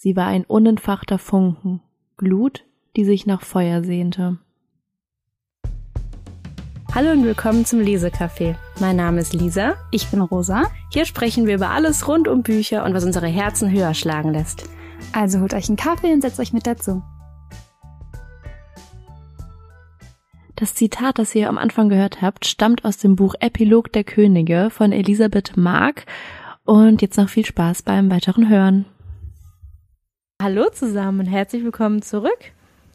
Sie war ein unentfachter Funken, Glut, die sich nach Feuer sehnte. Hallo und willkommen zum Lesecafé. Mein Name ist Lisa. Ich bin Rosa. Hier sprechen wir über alles rund um Bücher und was unsere Herzen höher schlagen lässt. Also holt euch einen Kaffee und setzt euch mit dazu. Das Zitat, das ihr am Anfang gehört habt, stammt aus dem Buch Epilog der Könige von Elisabeth Mark. Und jetzt noch viel Spaß beim weiteren Hören. Hallo zusammen und herzlich willkommen zurück.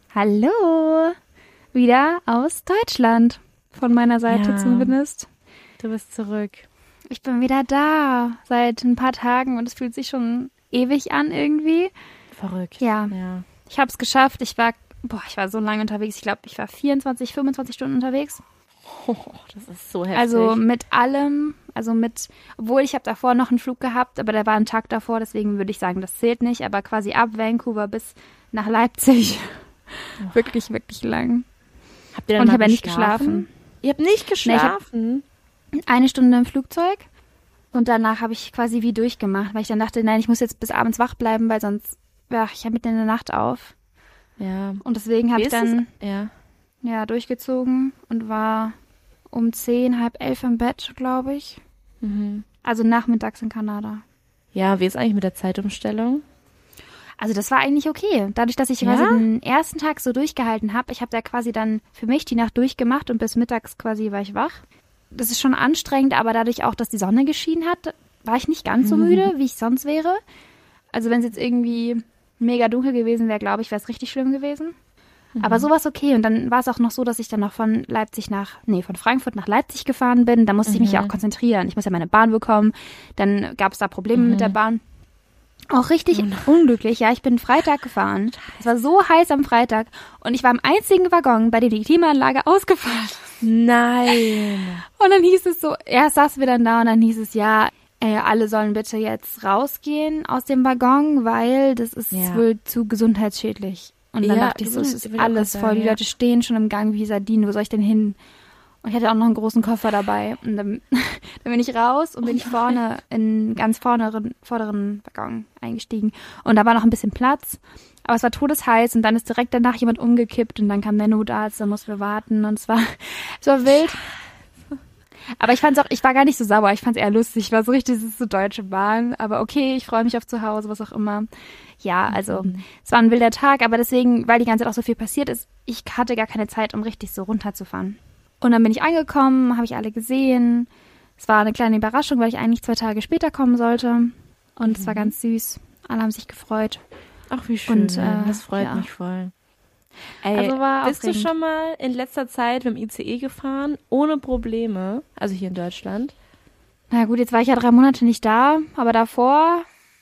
Hallo! Wieder aus Deutschland. Von meiner Seite zumindest. Du bist zurück. Ich bin wieder da seit ein paar Tagen und es fühlt sich schon ewig an irgendwie. Verrückt. Ja. Ich habe es geschafft. Ich war so lange unterwegs. Ich glaube, ich war 24, 25 Stunden unterwegs. Oh, das ist so heftig. Also mit allem, obwohl ich habe davor noch einen Flug gehabt, aber der war einen Tag davor, deswegen würde ich sagen, das zählt nicht. Aber quasi ab Vancouver bis nach Leipzig. Wirklich, wirklich lang. Habt ihr dann und ich habe mal ja nicht geschlafen. Ihr habt nicht geschlafen? Nee, ich habe 1 Stunde im Flugzeug und danach habe ich quasi wie durchgemacht, weil ich dann dachte, nein, ich muss jetzt bis abends wach bleiben, weil sonst, ich habe mitten in der Nacht auf. Ja. Und deswegen habe ich dann Ja. durchgezogen und war um 10, halb 11 im Bett, glaube ich. Mhm. Also nachmittags in Kanada. Ja, wie ist eigentlich mit der Zeitumstellung? Also das war eigentlich okay. Dadurch, dass ich quasi den ersten Tag so durchgehalten habe, ich habe da quasi dann für mich die Nacht durchgemacht und bis mittags quasi war ich wach. Das ist schon anstrengend, aber dadurch auch, dass die Sonne geschienen hat, war ich nicht ganz so müde, wie ich sonst wäre. Also wenn es jetzt irgendwie mega dunkel gewesen wäre, glaube ich, wäre es richtig schlimm gewesen. Aber so war es okay. Und dann war es auch noch so, dass ich dann noch von Frankfurt nach Leipzig gefahren bin. Da musste ich mich ja auch konzentrieren. Ich muss ja meine Bahn bekommen. Dann gab es da Probleme mit der Bahn. Auch richtig unglücklich. Ja, ich bin Freitag gefahren. Es war so heiß am Freitag. Und ich war im einzigen Waggon, bei dem die Klimaanlage ausgefallen ist. Nein. Und dann hieß es so, erst saßen wir dann da und dann hieß es, alle sollen bitte jetzt rausgehen aus dem Waggon, weil das ist wohl zu gesundheitsschädlich. Und dann dachte ich so, es ist alles voll. Die Leute stehen schon im Gang wie Sardinen. Wo soll ich denn hin? Und ich hatte auch noch einen großen Koffer dabei. Und dann bin ich raus und bin ich vorne in ganz vorderen Waggon eingestiegen. Und da war noch ein bisschen Platz. Aber es war todesheiß und dann ist direkt danach jemand umgekippt und dann kam der Notarzt, da mussten wir warten und es war wild. Aber ich war gar nicht so sauer, ich fand's eher lustig. Ich war so richtig, das ist so Deutsche Bahn. Aber okay, ich freue mich auf zu Hause, was auch immer. Ja, also es war ein wilder Tag, aber deswegen, weil die ganze Zeit auch so viel passiert ist, ich hatte gar keine Zeit, um richtig so runterzufahren. Und dann bin ich angekommen, habe ich alle gesehen. Es war eine kleine Überraschung, weil ich eigentlich 2 Tage später kommen sollte. Und es war ganz süß. Alle haben sich gefreut. Ach, wie schön. Und, das freut mich voll. Ey, also bist du schon mal in letzter Zeit mit dem ICE gefahren, ohne Probleme? Also hier in Deutschland? Na gut, jetzt war ich ja 3 Monate nicht da, aber davor...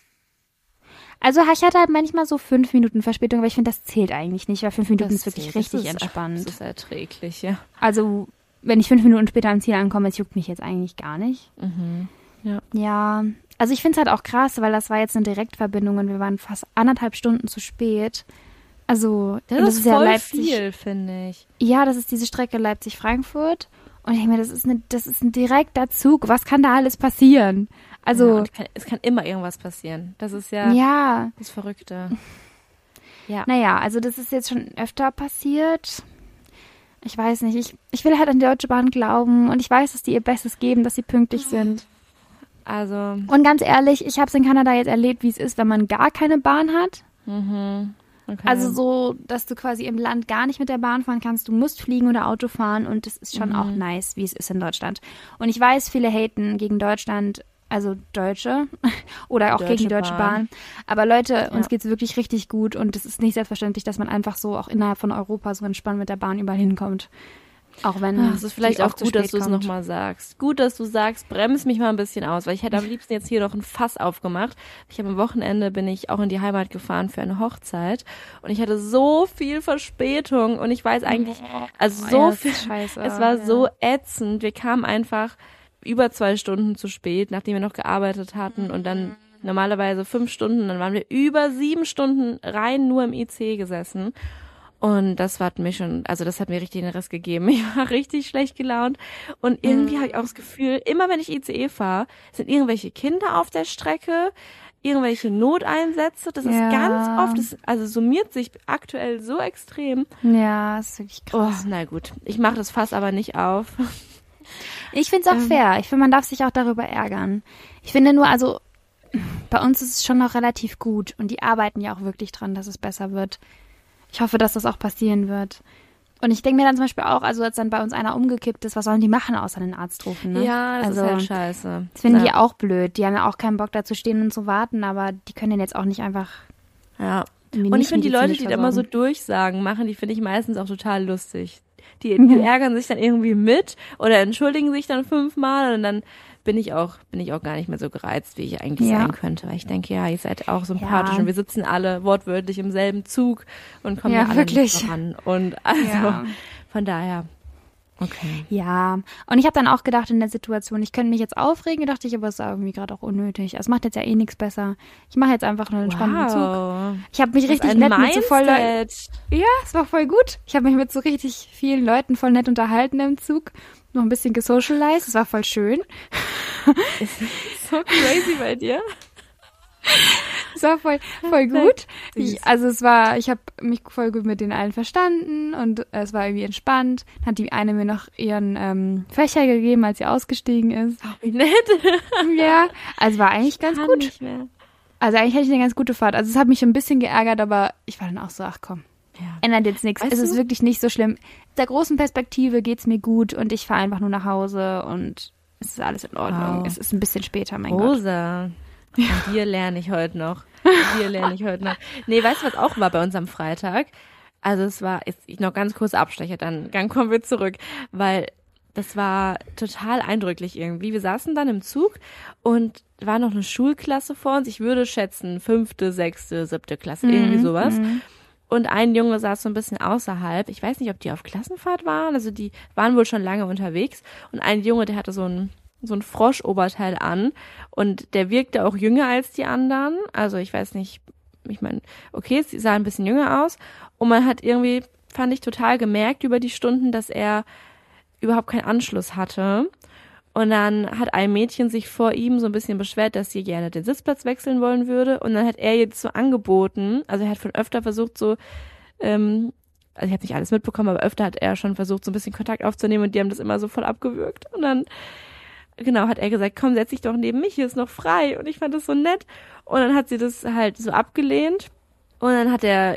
Also ich hatte halt manchmal so 5 Minuten Verspätung, aber ich finde, das zählt eigentlich nicht, weil 5 Minuten ist wirklich richtig entspannt. Das ist erträglich, ja. Also wenn ich 5 Minuten später am Ziel ankomme, es juckt mich jetzt eigentlich gar nicht. Mhm. Ja, also ich finde es halt auch krass, weil das war jetzt eine Direktverbindung und wir waren fast 1,5 Stunden zu spät. Also das ist ja voll Leipzig, viel, finde ich. Ja, das ist diese Strecke Leipzig-Frankfurt. Und ich denke mir, das ist ein direkter Zug. Was kann da alles passieren? Also es kann immer irgendwas passieren. Das ist ja das Verrückte. Ja. Naja, also das ist jetzt schon öfter passiert. Ich weiß nicht, ich will halt an die Deutsche Bahn glauben und ich weiß, dass die ihr Bestes geben, dass sie pünktlich sind. Also. Und ganz ehrlich, ich habe es in Kanada jetzt erlebt, wie es ist, wenn man gar keine Bahn hat. Okay. Also so, dass du quasi im Land gar nicht mit der Bahn fahren kannst. Du musst fliegen oder Auto fahren und das ist schon auch nice, wie es ist in Deutschland. Und ich weiß, viele haten gegen Deutschland, also Deutsche oder auch gegen die Deutsche Bahn. Aber Leute, uns geht's wirklich richtig gut und es ist nicht selbstverständlich, dass man einfach so auch innerhalb von Europa so entspannt mit der Bahn überall hinkommt. Auch wenn es ist vielleicht auch gut, dass du es nochmal sagst. Gut, dass du sagst, bremst mich mal ein bisschen aus, weil ich hätte am liebsten jetzt hier noch ein Fass aufgemacht. Am Wochenende bin ich auch in die Heimat gefahren für eine Hochzeit und ich hatte so viel Verspätung und ich weiß eigentlich, scheiße. Es war so ätzend. Wir kamen einfach über 2 Stunden zu spät, nachdem wir noch gearbeitet hatten und dann normalerweise 5 Stunden, dann waren wir über 7 Stunden rein nur im IC gesessen. Und das hat mir richtig den Riss gegeben. Ich war richtig schlecht gelaunt. Und irgendwie habe ich auch das Gefühl, immer wenn ich ICE fahre, sind irgendwelche Kinder auf der Strecke. irgendwelche Noteinsätze. Das ist ganz oft, also summiert sich aktuell so extrem. Ja, das ist wirklich krass. Oh, na gut, ich mache das Fass aber nicht auf. Ich finde es auch fair. Ich finde, man darf sich auch darüber ärgern. Ich finde nur, also bei uns ist es schon noch relativ gut und die arbeiten ja auch wirklich dran, dass es besser wird. Ich hoffe, dass das auch passieren wird. Und ich denke mir dann zum Beispiel auch, also als dann bei uns einer umgekippt ist, was sollen die machen, außer den Arzt rufen, ne? Ja, das ist halt scheiße. Das finden die auch blöd. Die haben ja auch keinen Bock, da zu stehen und zu warten, aber die können den jetzt auch nicht einfach... Ja, und ich finde die Leute, die da immer so Durchsagen machen, die finde ich meistens auch total lustig. Die ärgern sich dann irgendwie mit oder entschuldigen sich dann 5-mal und dann bin ich auch gar nicht mehr so gereizt, wie ich eigentlich sein könnte. Weil ich denke, ja, ihr seid auch sympathisch und wir sitzen alle wortwörtlich im selben Zug und kommen ja alle nicht voran. Und also von daher, okay. Ja, und ich habe dann auch gedacht in der Situation, ich könnte mich jetzt aufregen, dachte ich, aber es ist irgendwie gerade auch unnötig. Es macht jetzt ja eh nichts besser. Ich mache jetzt einfach einen entspannten Zug. Ich habe mich richtig nett mit so voll ja, es war voll gut. Ich habe mich mit so richtig vielen Leuten voll nett unterhalten im Zug. Noch ein bisschen gesocialized, es war voll schön. So crazy bei dir. Es war voll gut. Ich habe mich voll gut mit denen allen verstanden und es war irgendwie entspannt. Dann hat die eine mir noch ihren Fächer gegeben, als sie ausgestiegen ist. Oh, wie nett. Ja, also war eigentlich ganz gut. Nicht mehr. Also eigentlich hatte ich eine ganz gute Fahrt. Also es hat mich schon ein bisschen geärgert, aber ich war dann auch so, ach komm. Ja. Ändert jetzt nichts. Es ist wirklich nicht so schlimm. Der großen Perspektive geht's mir gut und ich fahre einfach nur nach Hause und es ist alles in Ordnung. Wow. Es ist ein bisschen später, mein Rosa. Gott. Von dir lerne ich heute noch. Nee, weißt du, was auch war bei uns am Freitag? Also es war, ich noch ganz kurz Abstecher, dann kommen wir zurück, weil das war total eindrücklich irgendwie. Wir saßen dann im Zug und war noch eine Schulklasse vor uns. Ich würde schätzen 5., 6., 7. Klasse, irgendwie sowas. Und ein Junge saß so ein bisschen außerhalb. Ich weiß nicht, ob die auf Klassenfahrt waren. Also die waren wohl schon lange unterwegs. Und ein Junge, der hatte so ein Froschoberteil an. Und der wirkte auch jünger als die anderen. Also ich weiß nicht, ich meine, okay, sie sah ein bisschen jünger aus. Und man hat irgendwie, fand ich, total gemerkt über die Stunden, dass er überhaupt keinen Anschluss hatte. Und dann hat ein Mädchen sich vor ihm so ein bisschen beschwert, dass sie gerne den Sitzplatz wechseln wollen würde. Und dann hat er jetzt so angeboten, also er hat von öfter versucht so, also ich habe nicht alles mitbekommen, aber öfter hat er schon versucht, so ein bisschen Kontakt aufzunehmen und die haben das immer so voll abgewürgt. Und dann, genau, hat er gesagt, komm, setz dich doch neben mich, hier ist noch frei. Und ich fand das so nett. Und dann hat sie das halt so abgelehnt. Und dann hat der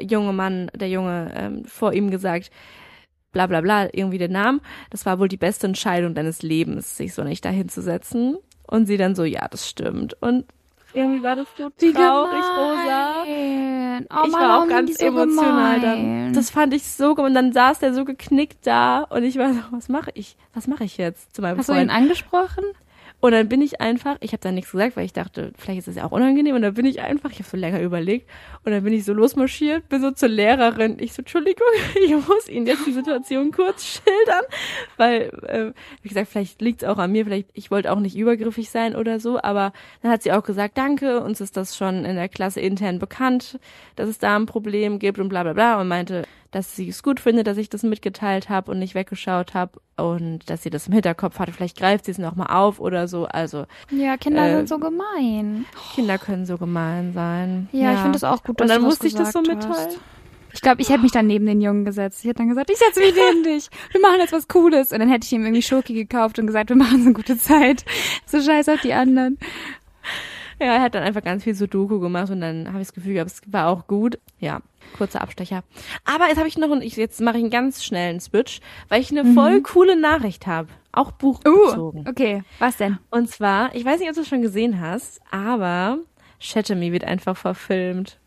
Junge vor ihm gesagt, bla bla bla, irgendwie den Namen, das war wohl die beste Entscheidung deines Lebens, sich so nicht dahin zu setzen. Und sie dann so, ja, das stimmt. Und irgendwie war das so traurig, Rosa. Ich war auch ganz emotional dann. Das fand ich so gut. Und dann saß der so geknickt da und ich war so, was mache ich jetzt zu meinem Freund? Hast du ihn angesprochen? Und dann bin ich einfach, ich habe da nichts gesagt, weil ich dachte, vielleicht ist das ja auch unangenehm. Und dann bin ich einfach, ich habe so länger überlegt, und dann bin ich so losmarschiert, bin so zur Lehrerin. Ich so, Entschuldigung, ich muss Ihnen jetzt die Situation kurz schildern, weil, wie gesagt, vielleicht liegt es auch an mir, vielleicht, ich wollte auch nicht übergriffig sein oder so, aber dann hat sie auch gesagt, danke, uns ist das schon in der Klasse intern bekannt, dass es da ein Problem gibt und bla bla bla, und meinte, dass sie es gut findet, dass ich das mitgeteilt habe und nicht weggeschaut habe und dass sie das im Hinterkopf hatte. Vielleicht greift sie es noch mal auf oder so. Also ja, Kinder sind so gemein. Kinder können so gemein sein. Ja, ich finde es auch gut, dass und dann du musste ich das so mitteilen. mitteilen. Ich glaube, ich hätte mich dann neben den Jungen gesetzt. Ich hätte dann gesagt, ich setze mich neben dich. Wir machen jetzt was Cooles. Und dann hätte ich ihm irgendwie Schoki gekauft und gesagt, wir machen so eine gute Zeit. So scheiß auf die anderen. Ja, er hat dann einfach ganz viel Sudoku gemacht und dann habe ich das Gefühl gehabt, es war auch gut. Ja, kurzer Abstecher. Aber jetzt habe ich jetzt mache ich einen ganz schnellen Switch, weil ich eine voll coole Nachricht habe. Auch buchbezogen. Okay, was denn? Und zwar, ich weiß nicht, ob du es schon gesehen hast, aber Shatter Me wird einfach verfilmt.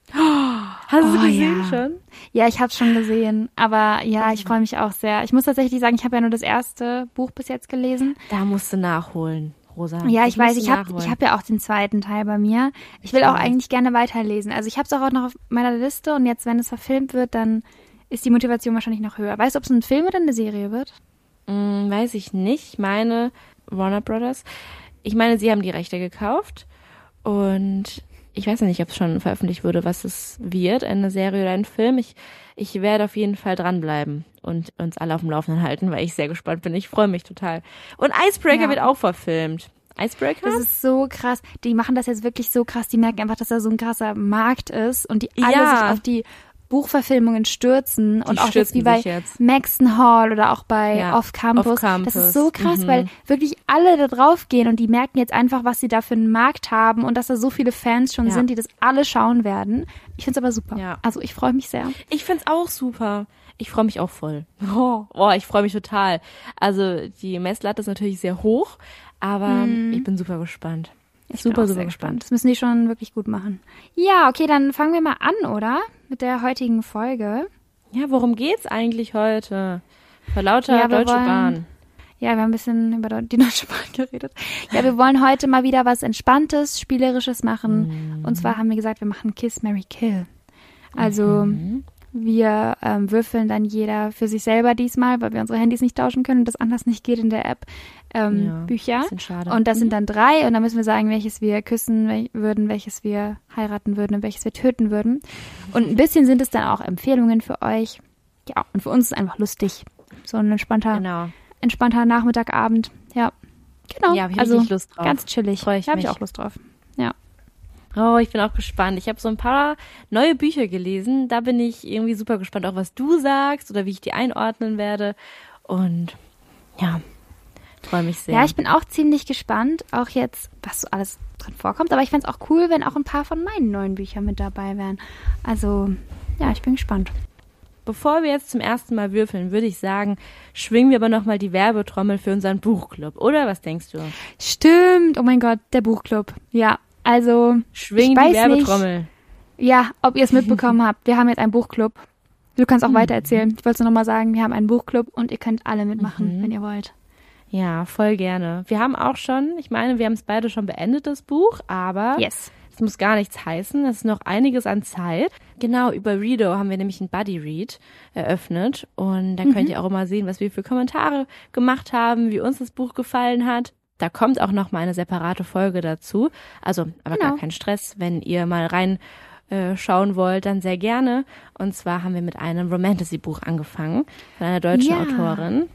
Hast du gesehen schon? Ja, ich habe es schon gesehen. Aber ja, ich freue mich auch sehr. Ich muss tatsächlich sagen, ich habe ja nur das erste Buch bis jetzt gelesen. Da musst du nachholen. Rosa. Ja, ich weiß, ich hab ja auch den zweiten Teil bei mir. Ich will auch eigentlich gerne weiterlesen. Also ich habe es auch noch auf meiner Liste und jetzt, wenn es verfilmt wird, dann ist die Motivation wahrscheinlich noch höher. Weißt du, ob es ein Film oder eine Serie wird? Weiß ich nicht. Ich meine, Warner Brothers. Ich meine, sie haben die Rechte gekauft und ich weiß ja nicht, ob es schon veröffentlicht wurde, was es wird, eine Serie oder ein Film. Ich werde auf jeden Fall dranbleiben und uns alle auf dem Laufenden halten, weil ich sehr gespannt bin. Ich freue mich total. Und Icebreaker wird auch verfilmt. Icebreaker? Das ist so krass. Die machen das jetzt wirklich so krass. Die merken einfach, dass da so ein krasser Markt ist und die alle sich auf die Buchverfilmungen stürzen und auch jetzt wie bei Maxton Hall oder auch bei Off Campus. Das ist so krass, weil wirklich alle da drauf gehen und die merken jetzt einfach, was sie da für einen Markt haben und dass da so viele Fans schon sind, die das alle schauen werden. Ich find's aber super. Ja. Also ich freue mich sehr. Ich find's auch super. Ich freue mich auch voll. Ich freue mich total. Also die Messlatte ist natürlich sehr hoch, aber ich bin super gespannt. Super gespannt. Das müssen die schon wirklich gut machen. Ja, okay, dann fangen wir mal an, oder? Mit der heutigen Folge. Ja, worum geht's eigentlich heute? Vor lauter Deutsche Bahn. Ja, wir haben ein bisschen über die Deutsche Bahn geredet. Ja, wir wollen heute mal wieder was Entspanntes, Spielerisches machen. Und zwar haben wir gesagt, wir machen Kiss, Marry, Kill. Also wir würfeln dann jeder für sich selber diesmal, weil wir unsere Handys nicht tauschen können und das anders nicht geht in der App, Bücher. Schade. Und das sind dann 3 und dann müssen wir sagen, welches wir küssen würden, welches wir heiraten würden und welches wir töten würden. Und ein bisschen sind es dann auch Empfehlungen für euch. Ja, und für uns ist es einfach lustig. So ein entspannter Nachmittagabend. Ja, genau. Ja, hab ich richtig Lust drauf. Ganz chillig. Freue ich mich. Habe ich auch Lust drauf. Ja. Oh, ich bin auch gespannt. Ich habe so ein paar neue Bücher gelesen. Da bin ich irgendwie super gespannt, auch was du sagst oder wie ich die einordnen werde. Und ja, freue mich sehr. Ja, ich bin auch ziemlich gespannt, auch jetzt, was so alles drin vorkommt. Aber ich fände es auch cool, wenn auch ein paar von meinen neuen Büchern mit dabei wären. Also, ja, ich bin gespannt. Bevor wir jetzt zum ersten Mal würfeln, würde ich sagen, schwingen wir aber nochmal die Werbetrommel für unseren Buchclub. Oder was denkst du? Stimmt. Oh mein Gott, der Buchclub. Ja. Also, schwingen die Werbetrommel. Nicht, ja, ob ihr es mitbekommen habt. Wir haben jetzt einen Buchclub. Du kannst auch weiter erzählen. Ich wollte nur nochmal sagen, wir haben einen Buchclub und ihr könnt alle mitmachen, wenn ihr wollt. Ja, voll gerne. Wir haben auch schon, ich meine, wir haben es beide schon beendet, das Buch, aber es muss gar nichts heißen. Es ist noch einiges an Zeit. Genau, über Reado haben wir nämlich ein Buddy Read eröffnet und da könnt ihr auch immer sehen, was wir für Kommentare gemacht haben, wie uns das Buch gefallen hat. Da kommt auch noch mal eine separate Folge dazu. Also, aber gar kein Stress. Wenn ihr mal reinschauen wollt, dann sehr gerne. Und zwar haben wir mit einem Romantasy-Buch angefangen von einer deutschen Autorin.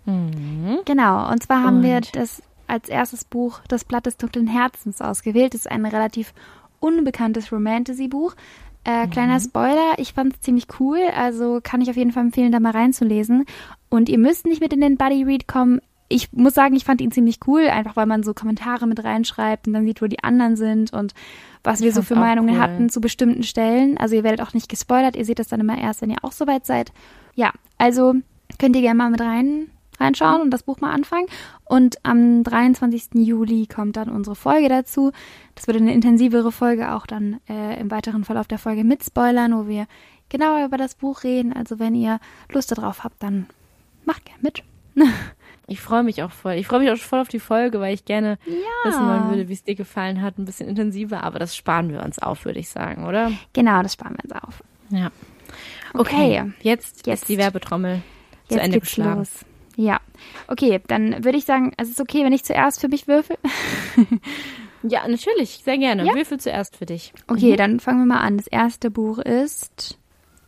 Genau. Und zwar haben wir das als erstes Buch Das Blatt des dunklen Herzens ausgewählt. Das ist ein relativ unbekanntes Romantasy-Buch. Kleiner Spoiler, ich fand es ziemlich cool. Also kann ich auf jeden Fall empfehlen, da mal reinzulesen. Und ihr müsst nicht mit in den Buddy Read kommen. Ich muss sagen, ich fand ihn ziemlich cool, einfach weil man so Kommentare mit reinschreibt und dann sieht, wo die anderen sind und was wir so für Meinungen hatten zu bestimmten Stellen. Also ihr werdet auch nicht gespoilert, ihr seht das dann immer erst, wenn ihr auch soweit seid. Ja, also könnt ihr gerne mal mit reinschauen und das Buch mal anfangen. Und am 23. Juli kommt dann unsere Folge dazu. Das wird eine intensivere Folge, auch dann im weiteren Verlauf der Folge mit Spoilern, wo wir genauer über das Buch reden. Also wenn ihr Lust darauf habt, dann macht gerne mit. Ich freue mich auch voll. Ich freue mich auch voll auf die Folge, weil ich gerne wissen wollen würde, wie es dir gefallen hat. Ein bisschen intensiver, aber das sparen wir uns auf, würde ich sagen, oder? Genau, das sparen wir uns auf. Ja. Okay, jetzt ist die Werbetrommel zu Ende geschlagen. Los. Ja, okay, dann würde ich sagen, es ist okay, wenn ich zuerst für mich würfel. Ja, natürlich, sehr gerne. Ja? Würfel zuerst für dich. Okay, dann fangen wir mal an. Das erste Buch ist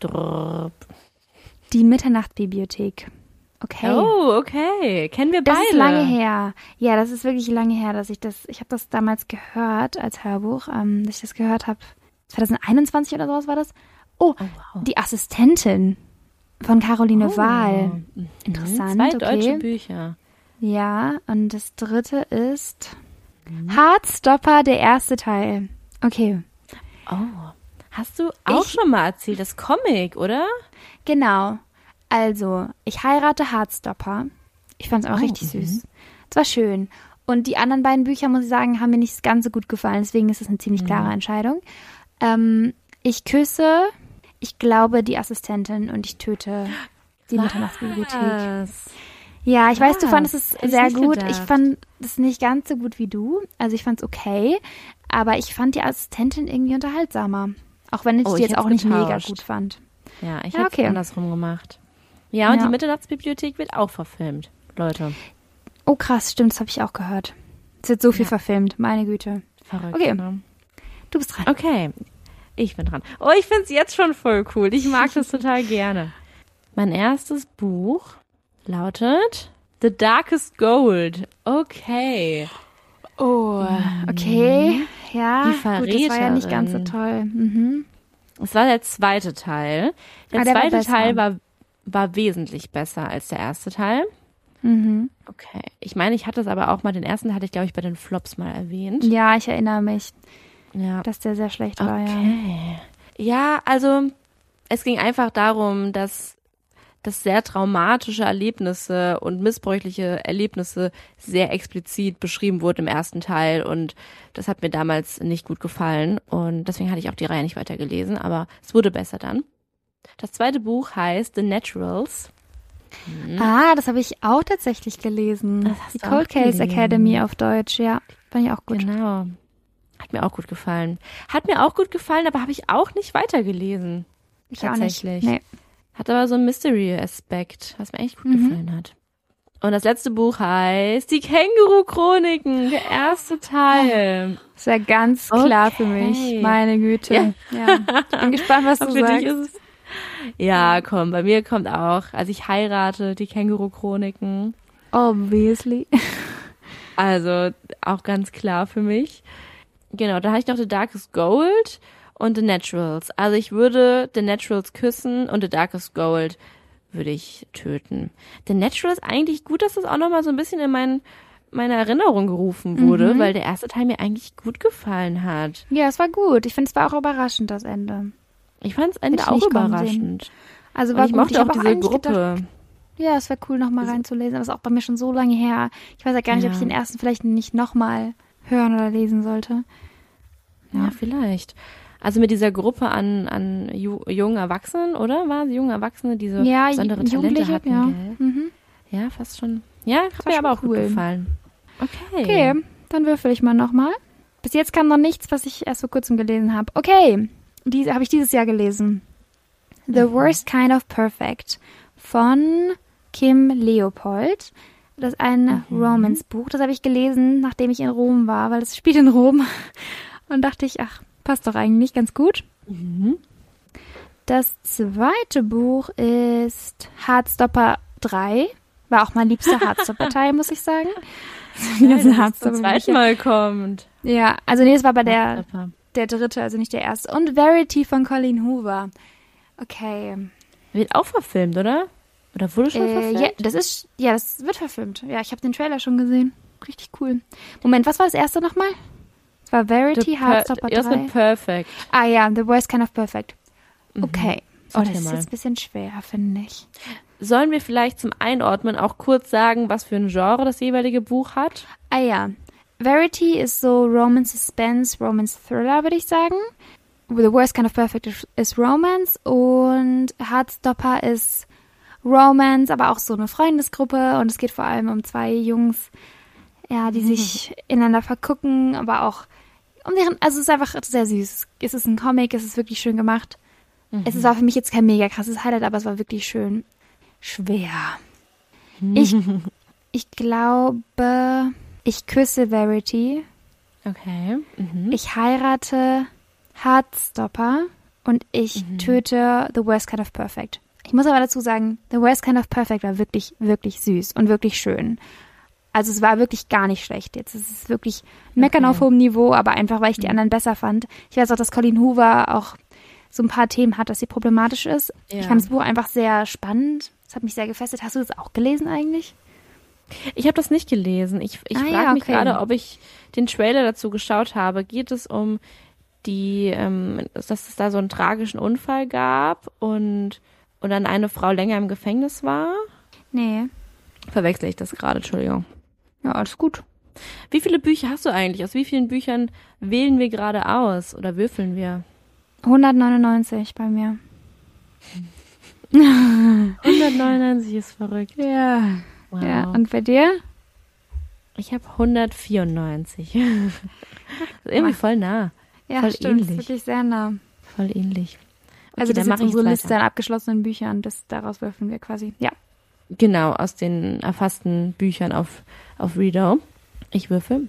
Die Mitternachtsbibliothek. Okay. Oh, okay. Kennen wir beide. Das ist lange her. Ja, das ist wirklich lange her, dass ich habe das damals gehört als Hörbuch, dass ich das gehört habe. 2021 oder sowas war das. Oh, wow. Die Assistentin von Caroline Wahl. Interessant, 2 deutsche Bücher. Ja, und das dritte ist Heartstopper, der erste Teil. Okay. Oh, hast du auch schon mal erzählt, das Comic, oder? Genau. Also, ich heirate Heartstopper. Ich fand es auch richtig süß. Es war schön. Und die anderen beiden Bücher, muss ich sagen, haben mir nicht ganz so gut gefallen. Deswegen ist es eine ziemlich klare Entscheidung. Ich küsse, ich glaube, die Assistentin und ich töte die Mitternachtsbibliothek. Ja, ich weiß, du fandest es sehr gut. Gedacht. Ich fand es nicht ganz so gut wie du. Also ich fand es okay. Aber ich fand die Assistentin irgendwie unterhaltsamer. Auch wenn ich die jetzt auch nicht mega gut fand. Ja, ich habe es andersrum gemacht. Ja, und die Mitternachtsbibliothek wird auch verfilmt, Leute. Oh krass, stimmt, das habe ich auch gehört. Es wird so viel verfilmt, meine Güte. Verrückt. Okay, du bist dran. Okay, ich bin dran. Oh, ich finde es jetzt schon voll cool. Ich mag das total gerne. Mein erstes Buch lautet The Darkest Gold. Okay. Oh, okay. Ja, Die Verräterin. gut, das war ja nicht ganz so toll. Mhm. Es war der zweite Teil. Der der war zweite besser. Teil war wesentlich besser als der erste Teil. Mhm. Okay. Ich meine, ich hatte es aber auch mal, den ersten hatte ich, glaube ich, bei den Flops mal erwähnt. Ja, ich erinnere mich, Ja. dass der sehr schlecht war, ja. Okay. Ja, also es ging einfach darum, dass sehr traumatische Erlebnisse und missbräuchliche Erlebnisse sehr explizit beschrieben wurden im ersten Teil und das hat mir damals nicht gut gefallen und deswegen hatte ich auch die Reihe nicht weitergelesen, aber es wurde besser dann. Das zweite Buch heißt The Naturals. Ah, das habe ich auch tatsächlich gelesen. Das hast Die du auch Cold Case gelesen. Academy auf Deutsch, ja. Fand ich auch gut. Genau. Hat mir auch gut gefallen. Aber habe ich auch nicht weitergelesen. Ich auch nicht. Tatsächlich. Nee. Hat aber so einen Mystery-Aspekt, was mir echt gut gefallen hat. Und das letzte Buch heißt Die Känguru-Chroniken, der erste Teil. Das wäre ganz klar für mich. Meine Güte. Ja. Ich bin gespannt, was du Für dich sagst. ist es. Ja, komm, bei mir kommt auch, also ich heirate, die Känguru-Chroniken. Obviously. Also auch ganz klar für mich. Genau, da habe ich noch The Darkest Gold und The Naturals. Also ich würde The Naturals küssen und The Darkest Gold würde ich töten. The Naturals eigentlich gut, dass das auch nochmal so ein bisschen in meine Erinnerung gerufen wurde, weil der erste Teil mir eigentlich gut gefallen hat. Ja, es war gut. Ich finde, es war auch überraschend, das Ende. Ich fand das Ende Hätte ich auch nicht kommen überraschend. Also Und war ich gut. mochte auch hab diese eigentlich Gruppe. gedacht, ja, es wäre cool, nochmal reinzulesen. Aber es ist auch bei mir schon so lange her. Ich weiß ja gar nicht, ob ich Ja. den ersten vielleicht nicht nochmal hören oder lesen sollte. Ja, vielleicht. Also mit dieser Gruppe an jungen Erwachsenen, oder? Waren sie junge Erwachsene, die so Ja, besondere Talente Jugendliche, hatten, ja. gell? Mhm. Ja, fast schon. Ja, hat war mir aber schon auch gut cool. gefallen. Okay. Okay, dann würfel ich mal nochmal. Bis jetzt kam noch nichts, was ich erst vor kurzem gelesen habe. Okay, die habe ich dieses Jahr gelesen. The Worst Kind of Perfect von Kim Leopold. Das ist ein Romance-Buch. Das habe ich gelesen, nachdem ich in Rom war, weil es spielt in Rom. Und dachte ich, ach, passt doch eigentlich ganz gut. Das zweite Buch ist Heartstopper 3. War auch mein liebster Heartstopper-Teil, muss ich sagen. Ja, das zum zweiten Mal kommt. Ja, also nee, es war bei der dritte, also nicht der erste. Und Verity von Colleen Hoover. Okay. Wird auch verfilmt, oder? Oder wurde schon verfilmt? Das wird verfilmt. Ja, ich habe den Trailer schon gesehen. Richtig cool. Moment, was war das erste nochmal? Es war Verity, Heartstopper 3. Erst mit Perfect. Ah ja, The Worst Kind of Perfect. Okay. Oh, Erzähl das ist mal. jetzt ein bisschen schwer, finde ich. Sollen wir vielleicht zum Einordnen auch kurz sagen, was für ein Genre das jeweilige Buch hat? Ah ja. Verity ist so Romance Suspense, Romance Thriller, würde ich sagen. The Worst Kind of Perfect ist Romance und Heartstopper ist Romance, aber auch so eine Freundesgruppe und es geht vor allem um zwei Jungs, ja, die sich ineinander vergucken, aber auch um deren, also es ist einfach sehr süß. Es ist ein Comic, es ist wirklich schön gemacht. Es ist auch für mich jetzt kein mega krasses Highlight, aber es war wirklich schön. Schwer. Ich glaube, ich küsse Verity. Okay. Ich heirate Heartstopper und ich töte The Worst Kind of Perfect. Ich muss aber dazu sagen, The Worst Kind of Perfect war wirklich, wirklich süß und wirklich schön. Also es war wirklich gar nicht schlecht jetzt. Es ist wirklich meckern auf hohem Niveau, aber einfach, weil ich die anderen besser fand. Ich weiß auch, dass Colleen Hoover auch so ein paar Themen hat, dass sie problematisch ist. Ja. Ich fand das Buch einfach sehr spannend. Es hat mich sehr gefesselt. Hast du das auch gelesen eigentlich? Ich habe das nicht gelesen. Ich frage mich gerade, ob ich den Trailer dazu geschaut habe. Geht es um dass es da so einen tragischen Unfall gab und dann eine Frau länger im Gefängnis war? Nee. Verwechsel ich das gerade, Entschuldigung. Ja, alles gut. Wie viele Bücher hast du eigentlich? Aus wie vielen Büchern wählen wir gerade aus oder würfeln wir? 199 bei mir. 199 ist verrückt. Ja. Wow. Ja, und bei dir? Ich habe 194. Irgendwie voll nah. Ja, voll stimmt. ähnlich. Ist wirklich sehr nah. Voll ähnlich. Okay, Also das dann ist mache ich unsere jetzt Liste an abgeschlossenen Büchern. Daraus würfeln wir quasi. Ja. Genau, aus den erfassten Büchern auf Reader. Ich würfel.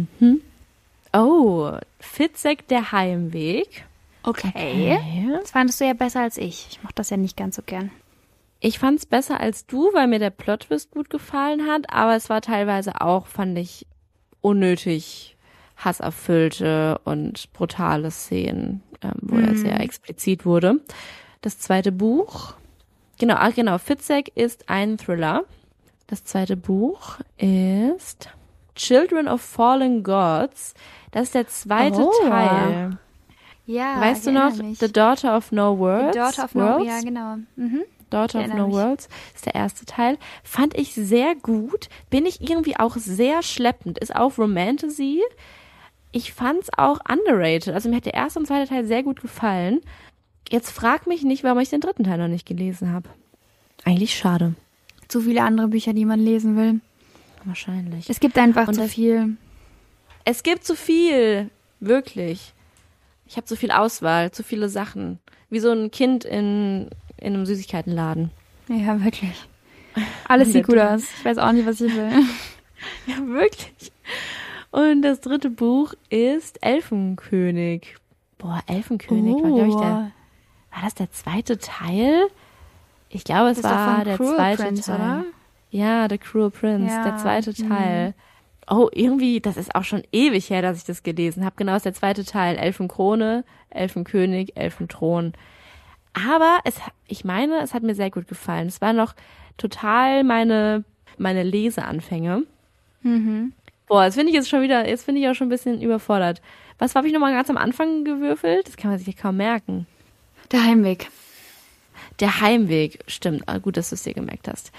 Oh, Fitzek, der Heimweg. Okay. Das fandest du ja besser als ich. Ich mochte das ja nicht ganz so gern. Ich fand es besser als du, weil mir der Plot-Twist gut gefallen hat, aber es war teilweise auch, fand ich, unnötig hasserfüllte und brutale Szenen, wo er sehr explizit wurde. Das zweite Buch, genau, Fitzek ist ein Thriller. Das zweite Buch ist Children of Fallen Gods. Das ist der zweite Teil. Ja, weißt du noch? Mich. The Daughter of No Worlds. The Daughter of No, ja, genau. Daughter of No Worlds ist der erste Teil. Fand ich sehr gut. Bin ich irgendwie auch sehr schleppend. Ist auch Romantasy. Ich fand's auch underrated. Also mir hat der erste und zweite Teil sehr gut gefallen. Jetzt frag mich nicht, warum ich den dritten Teil noch nicht gelesen habe. Eigentlich schade. Zu viele andere Bücher, die man lesen will. Wahrscheinlich. Es gibt einfach zu viel. Es gibt zu viel. Wirklich. Ich habe zu viel Auswahl, zu viele Sachen. Wie so ein Kind in einem Süßigkeitenladen. Ja, wirklich. Alles sieht gut aus. Ich weiß auch nicht, was ich will. Ja, wirklich. Und das dritte Buch ist Elfenkönig. Boah, Elfenkönig war, glaube ich, war das der zweite Teil? Ich glaube, es war der zweite Prince, Teil. oder? Ja, The Cruel Prince, Ja. der zweite Teil. Oh, irgendwie, das ist auch schon ewig her, dass ich das gelesen habe. Genau, das ist der zweite Teil. Elfenkrone, Elfenkönig, Elfenthron. Aber ich meine, es hat mir sehr gut gefallen. Es war noch total meine Leseanfänge. Boah, jetzt bin ich auch schon ein bisschen überfordert. Was habe ich nochmal ganz am Anfang gewürfelt? Das kann man sich ja kaum merken. Der Heimweg. Der Heimweg, stimmt. Gut, dass du es dir gemerkt hast.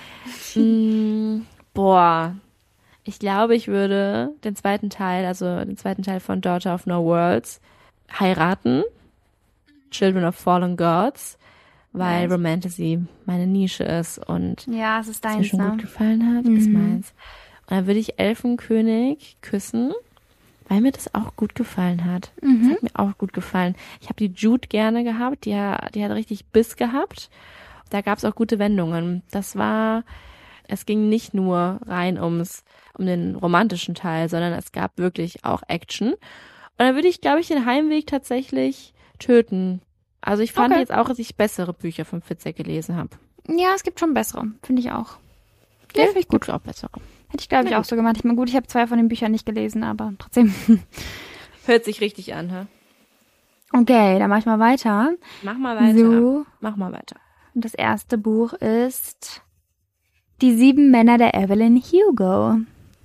Boah, ich glaube, ich würde den zweiten Teil von Daughter of No Worlds heiraten. Children of Fallen Gods, weil Romantasy meine Nische ist und ja, es ist was mir deins, schon ne? gut gefallen hat, ist meins. Und dann würde ich Elfenkönig küssen, weil mir das auch gut gefallen hat. Das hat mir auch gut gefallen. Ich habe die Jude gerne gehabt, die hat richtig Biss gehabt. Da gab es auch gute Wendungen. Es ging nicht nur rein um den romantischen Teil, sondern es gab wirklich auch Action. Und dann würde ich, glaube ich, den Heimweg tatsächlich töten. Also ich fand jetzt auch, dass ich bessere Bücher von Fitzek gelesen habe. Ja, es gibt schon bessere, finde ich auch. Ja, finde ich gut. Auch bessere. Hätte ich, glaube ich, auch so gemacht. Ich habe 2 von den Büchern nicht gelesen, aber trotzdem. Hört sich richtig an, hä? Okay, dann mach ich mal weiter. Mach mal weiter. So. Mach mal weiter. Und das erste Buch ist Die 7 Männer der Evelyn Hugo.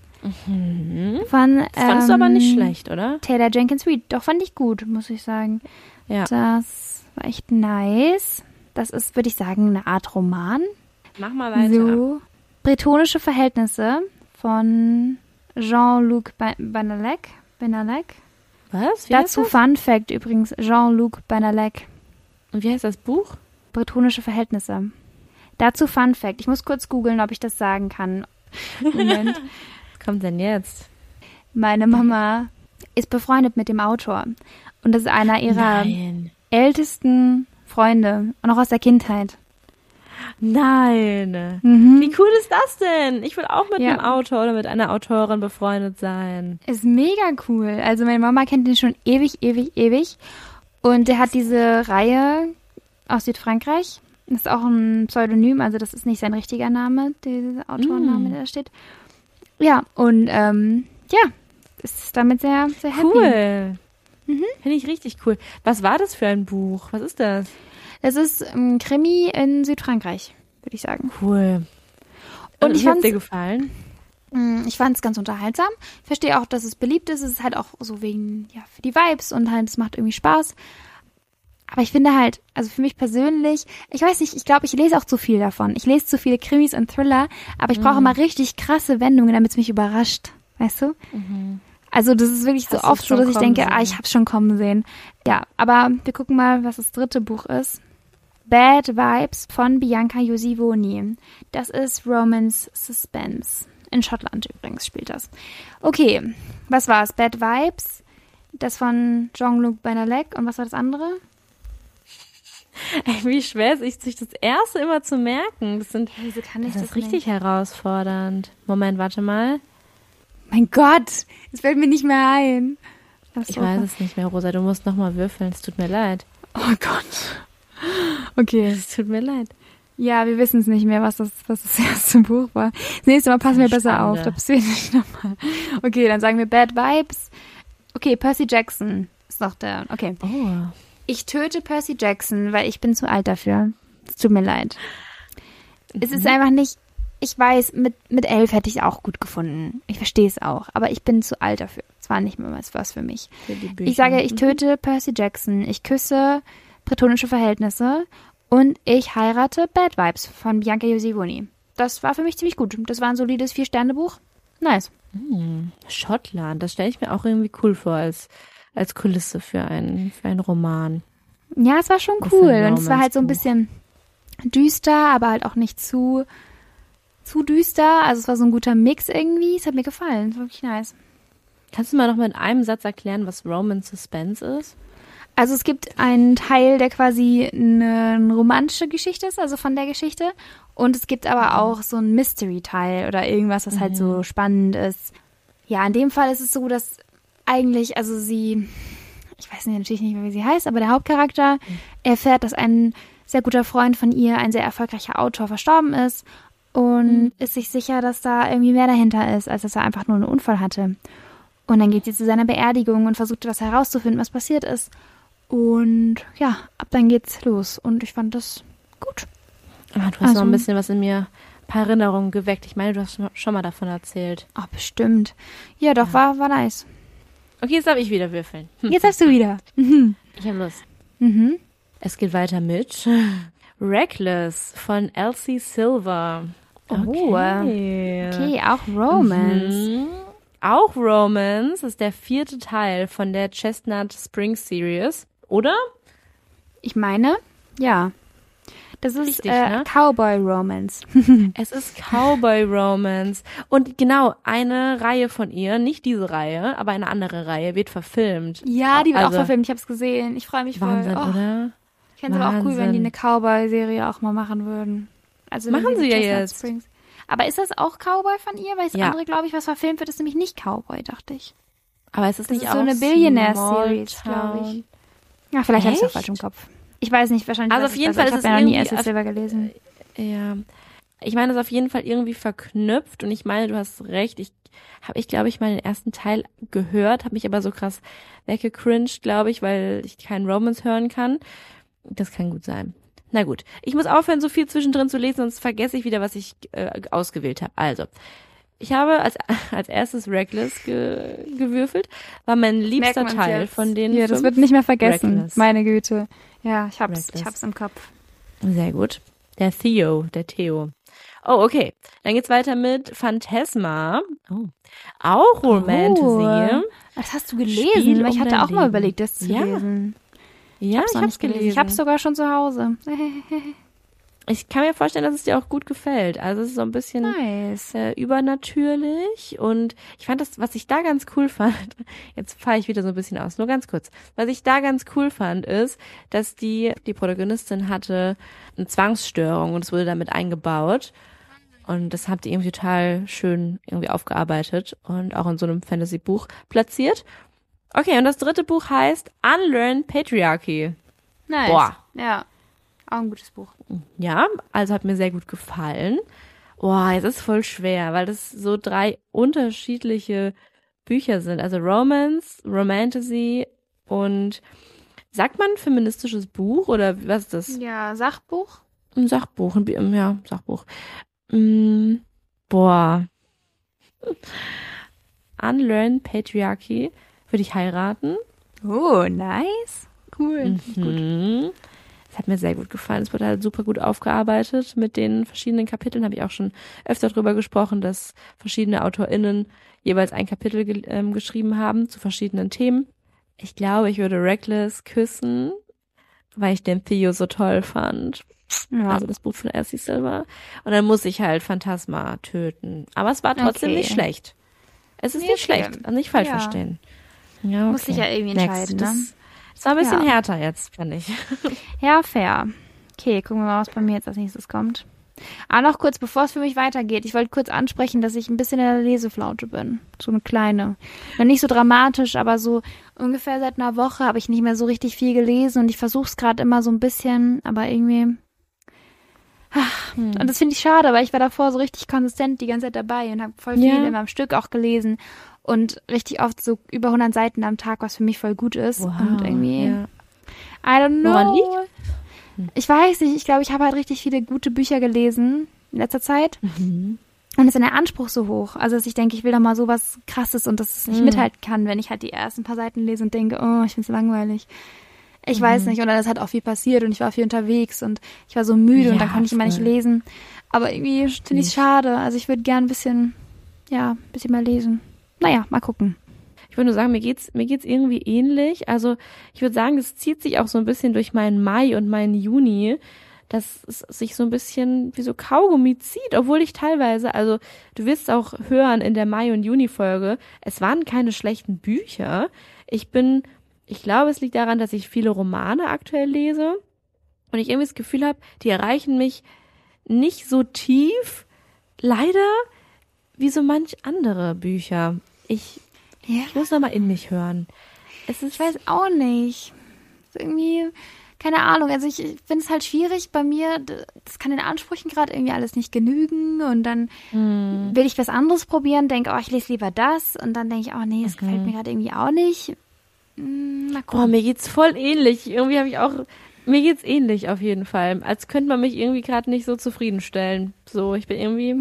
Das fandest du aber nicht schlecht, oder? Taylor Jenkins Reid. Doch, fand ich gut, muss ich sagen. Ja. Das war echt nice. Das ist, würde ich sagen, eine Art Roman. Mach mal weiter. So. Bretonische Verhältnisse von Jean-Luc Benalek. Was? Wie Dazu heißt das? Fun Fact übrigens, Jean-Luc Benalek. Und wie heißt das Buch? Bretonische Verhältnisse. Dazu Fun Fact. Ich muss kurz googeln, ob ich das sagen kann. Moment. Was kommt denn jetzt? Meine Mama ist befreundet mit dem Autor. Und das ist einer ihrer ältesten Freunde. Und auch aus der Kindheit. Nein. Wie cool ist das denn? Ich will auch mit einem Autor oder mit einer Autorin befreundet sein. Ist mega cool. Also meine Mama kennt den schon ewig. Und der hat diese Reihe aus Südfrankreich. Das ist auch ein Pseudonym, also das ist nicht sein richtiger Name, dieser Autorenname, der da steht. Ja, und ist damit sehr, sehr happy. Cool. Finde ich richtig cool. Was war das für ein Buch? Was ist das? Es ist ein Krimi in Südfrankreich, würde ich sagen. Cool. Und wie hat dir gefallen? Ich fand es ganz unterhaltsam. Ich verstehe auch, dass es beliebt ist. Es ist halt auch so wegen, für die Vibes und halt, es macht irgendwie Spaß. Aber ich finde halt, also für mich persönlich, ich weiß nicht, ich glaube, ich lese auch zu viel davon. Ich lese zu viele Krimis und Thriller, aber ich brauche immer richtig krasse Wendungen, damit es mich überrascht. Weißt du? Also das ist wirklich so oft so, dass ich denke, ich hab's schon kommen sehen. Ja, aber wir gucken mal, was das dritte Buch ist. Bad Vibes von Bianca Josivoni. Das ist Romance Suspense. In Schottland übrigens spielt das. Okay, was war's? Bad Vibes, das von Jean-Luc Benalek. Und was war das andere? Wie schwer ist es, sich das erste immer zu merken. Das ist richtig herausfordernd. Moment, warte mal. Mein Gott, es fällt mir nicht mehr ein. Ich weiß es nicht mehr, Rosa. Du musst nochmal würfeln. Es tut mir leid. Oh Gott. Okay. Es tut mir leid. Ja, wir wissen es nicht mehr, was das erste Buch war. Das nächste Mal passen wir besser auf. Da bist du nicht nochmal. Okay, dann sagen wir Bad Vibes. Okay, Percy Jackson ist noch der. Okay. Oh. Ich töte Percy Jackson, weil ich bin zu alt dafür. Es tut mir leid. Es ist einfach nicht. Ich weiß, mit 11 hätte ich es auch gut gefunden. Ich verstehe es auch. Aber ich bin zu alt dafür. Es war nicht mehr was für mich. Ich sage, ich töte Percy Jackson. Ich küsse bretonische Verhältnisse. Und ich heirate Bad Vibes von Bianca Josivoni. Das war für mich ziemlich gut. Das war ein solides 4-Sterne-Buch. Nice. Schottland, das stelle ich mir auch irgendwie cool vor als Kulisse für einen Roman. Ja, es war schon cool. Und es war halt so ein bisschen düster, aber halt auch nicht zu düster. Also es war so ein guter Mix irgendwie. Es hat mir gefallen. Es war wirklich nice. Kannst du mal noch mal in einem Satz erklären, was Roman Suspense ist? Also es gibt einen Teil, der quasi eine romantische Geschichte ist, also von der Geschichte. Und es gibt aber auch so einen Mystery-Teil oder irgendwas, was halt so spannend ist. Ja, in dem Fall ist es so, dass eigentlich, also ich weiß natürlich nicht mehr, wie sie heißt, aber der Hauptcharakter erfährt, dass ein sehr guter Freund von ihr, ein sehr erfolgreicher Autor, verstorben ist und ist sich sicher, dass da irgendwie mehr dahinter ist, als dass er einfach nur einen Unfall hatte. Und dann geht sie zu seiner Beerdigung und versucht, was herauszufinden, was passiert ist. Und ja, ab dann geht's los. Und ich fand das gut. Du hast noch ein bisschen was in mir, ein paar Erinnerungen geweckt. Ich meine, du hast schon mal davon erzählt. Oh, bestimmt. Ja, doch, war nice. Okay, jetzt darf ich wieder würfeln. Jetzt hast du wieder. Ich habe Lust. Es geht weiter mit Reckless von Elsie Silver. Okay, auch Romance. Auch Romance ist der 4. Teil von der Chestnut Springs Series, oder? Ich meine, ja. Das ist richtig, ne? Cowboy Romance. Es ist Cowboy Romance. Und genau, eine Reihe von ihr, nicht diese Reihe, aber eine andere Reihe, wird verfilmt. Ja, die wird auch verfilmt. Ich habe es gesehen. Ich freue mich voll. Wahnsinn, oder? Ich fände es aber auch cool, wenn die eine Cowboy-Serie auch mal machen würden. Also machen sie ja jetzt. Springs. Aber ist das auch Cowboy von ihr? Weil das andere, glaube ich, was verfilmt wird, ist nämlich nicht Cowboy, dachte ich. Aber ist das nicht ist auch so eine Billionaire-Series, glaube ich. Ja, vielleicht habe ich es auch falsch im Kopf. Ich weiß nicht, wahrscheinlich. Also auf jeden Fall ist es irgendwie... Ich habe ja noch nie Elsie Silver gelesen. Ja. Ich meine, es ist auf jeden Fall irgendwie verknüpft und ich meine, du hast recht. Ich glaube ich, mal den ersten Teil gehört, habe mich aber so krass weggecringed, glaube ich, weil ich keinen Romance hören kann. Das kann gut sein. Na gut, ich muss aufhören, so viel zwischendrin zu lesen, sonst vergesse ich wieder, was ich ausgewählt habe. Also, ich habe als erstes Reckless gewürfelt, war mein liebster Teil jetzt von den 5. Ja, das wird nicht mehr vergessen, Reckless. Meine Güte. Ja, ich hab's im Kopf. Sehr gut. Der Theo. Oh, okay. Dann geht's weiter mit Phantasma. Oh. Auch Romantasy. Das hast du gelesen? Weil ich hatte auch mal überlegt, das zu lesen. Ja, ich hab's gelesen. Ich hab's sogar schon zu Hause. Ich kann mir vorstellen, dass es dir auch gut gefällt. Also es ist so ein bisschen nice. Übernatürlich und ich fand das, was ich da ganz cool fand, jetzt fahre ich wieder so ein bisschen aus, nur ganz kurz. Was ich da ganz cool fand, ist, dass die Protagonistin hatte eine Zwangsstörung und es wurde damit eingebaut und das habt ihr irgendwie total schön irgendwie aufgearbeitet und auch in so einem Fantasy-Buch platziert. Okay, und das 3. Buch heißt Unlearn Patriarchy. Nice. Boah. Ja, auch ein gutes Buch. Ja, also hat mir sehr gut gefallen. Boah, jetzt ist voll schwer, weil das so 3 unterschiedliche Bücher sind. Also Romance, Romantasy und sagt man feministisches Buch oder was ist das? Ja, Sachbuch. Ein Sachbuch, ja, Sachbuch. Boah. Unlearn Patriarchy. Würde ich heiraten. Oh, nice. Cool. Gut. Es hat mir sehr gut gefallen. Es wurde halt super gut aufgearbeitet mit den verschiedenen Kapiteln. Habe ich auch schon öfter drüber gesprochen, dass verschiedene AutorInnen jeweils ein Kapitel geschrieben haben zu verschiedenen Themen. Ich glaube, ich würde Reckless küssen, weil ich den Theo so toll fand. Ja. Also das Buch von Elsie Silver. Und dann muss ich halt Phantasma töten. Aber es war trotzdem nicht schlecht. Es ist nicht schlecht. Also nicht falsch verstehen. Ja, okay. Muss ich ja irgendwie entscheiden, ne? Das war ein bisschen härter jetzt, fand ich. Ja, fair. Okay, gucken wir mal, was bei mir jetzt als nächstes kommt. Noch kurz, bevor es für mich weitergeht, ich wollte kurz ansprechen, dass ich ein bisschen in der Leseflaute bin. So eine kleine. Noch nicht so dramatisch, aber so ungefähr seit einer Woche habe ich nicht mehr so richtig viel gelesen und ich versuche es gerade immer so ein bisschen, aber irgendwie Und das finde ich schade, weil ich war davor so richtig konsistent die ganze Zeit dabei und habe voll viel immer am Stück auch gelesen und richtig oft so über 100 Seiten am Tag, was für mich voll gut ist. Wow, und irgendwie, I don't know. Woran liegt? Ich weiß nicht, ich glaube, ich habe halt richtig viele gute Bücher gelesen in letzter Zeit. Und ist dann der Anspruch so hoch. Also, dass ich denke, ich will doch mal sowas Krasses und dass es nicht mithalten kann, wenn ich halt die ersten paar Seiten lese und denke, oh, ich find's langweilig. Ich weiß nicht. Und dann ist halt auch viel passiert und ich war viel unterwegs und ich war so müde und dann konnte ich immer nicht lesen. Aber irgendwie finde ich es schade. Also, ich würde gern ein bisschen mal lesen. Naja, mal gucken. Ich würde nur sagen, mir geht's irgendwie ähnlich. Also, ich würde sagen, es zieht sich auch so ein bisschen durch meinen Mai und meinen Juni, dass es sich so ein bisschen wie so Kaugummi zieht, obwohl ich teilweise, also du wirst auch hören in der Mai- und Juni-Folge, es waren keine schlechten Bücher. Ich glaube, es liegt daran, dass ich viele Romane aktuell lese und ich irgendwie das Gefühl habe, die erreichen mich nicht so tief, leider, wie so manch andere Bücher. Ich muss noch mal in mich hören. Ich weiß auch nicht. Irgendwie... Keine Ahnung, also ich finde es halt schwierig bei mir, das kann den Ansprüchen gerade irgendwie alles nicht genügen und dann will ich was anderes probieren, denke, ich lese lieber das und dann denke ich, nee, das gefällt mir gerade irgendwie auch nicht. Mal gucken. Mir geht's voll ähnlich, mir geht's ähnlich auf jeden Fall, als könnte man mich irgendwie gerade nicht so zufriedenstellen. So, ich bin irgendwie...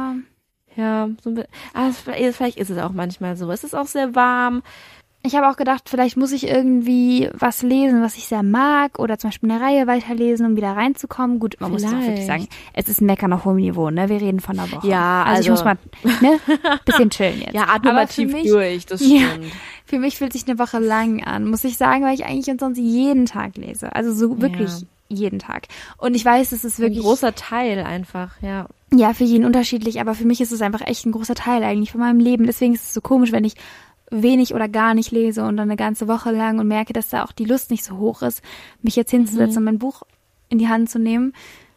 Ja, so ein bisschen, vielleicht ist es auch manchmal so, es ist auch sehr warm. Ich habe auch gedacht, vielleicht muss ich irgendwie was lesen, was ich sehr mag oder zum Beispiel eine Reihe weiterlesen, um wieder reinzukommen. Gut, man muss auch wirklich sagen, es ist ein Meckern auf hohem Niveau, ne? Wir reden von einer Woche. Ja, also ich muss mal bisschen chillen jetzt. Ja, atme mal tief durch, das stimmt. Ja, für mich fühlt sich eine Woche lang an, muss ich sagen, weil ich eigentlich sonst jeden Tag lese. Also so wirklich jeden Tag. Und ich weiß, es ist wirklich... Ein großer Teil einfach, ja. Ja, für jeden unterschiedlich, aber für mich ist es einfach echt ein großer Teil eigentlich von meinem Leben. Deswegen ist es so komisch, wenn ich wenig oder gar nicht lese und dann eine ganze Woche lang und merke, dass da auch die Lust nicht so hoch ist, mich jetzt hinzusetzen und mein Buch in die Hand zu nehmen.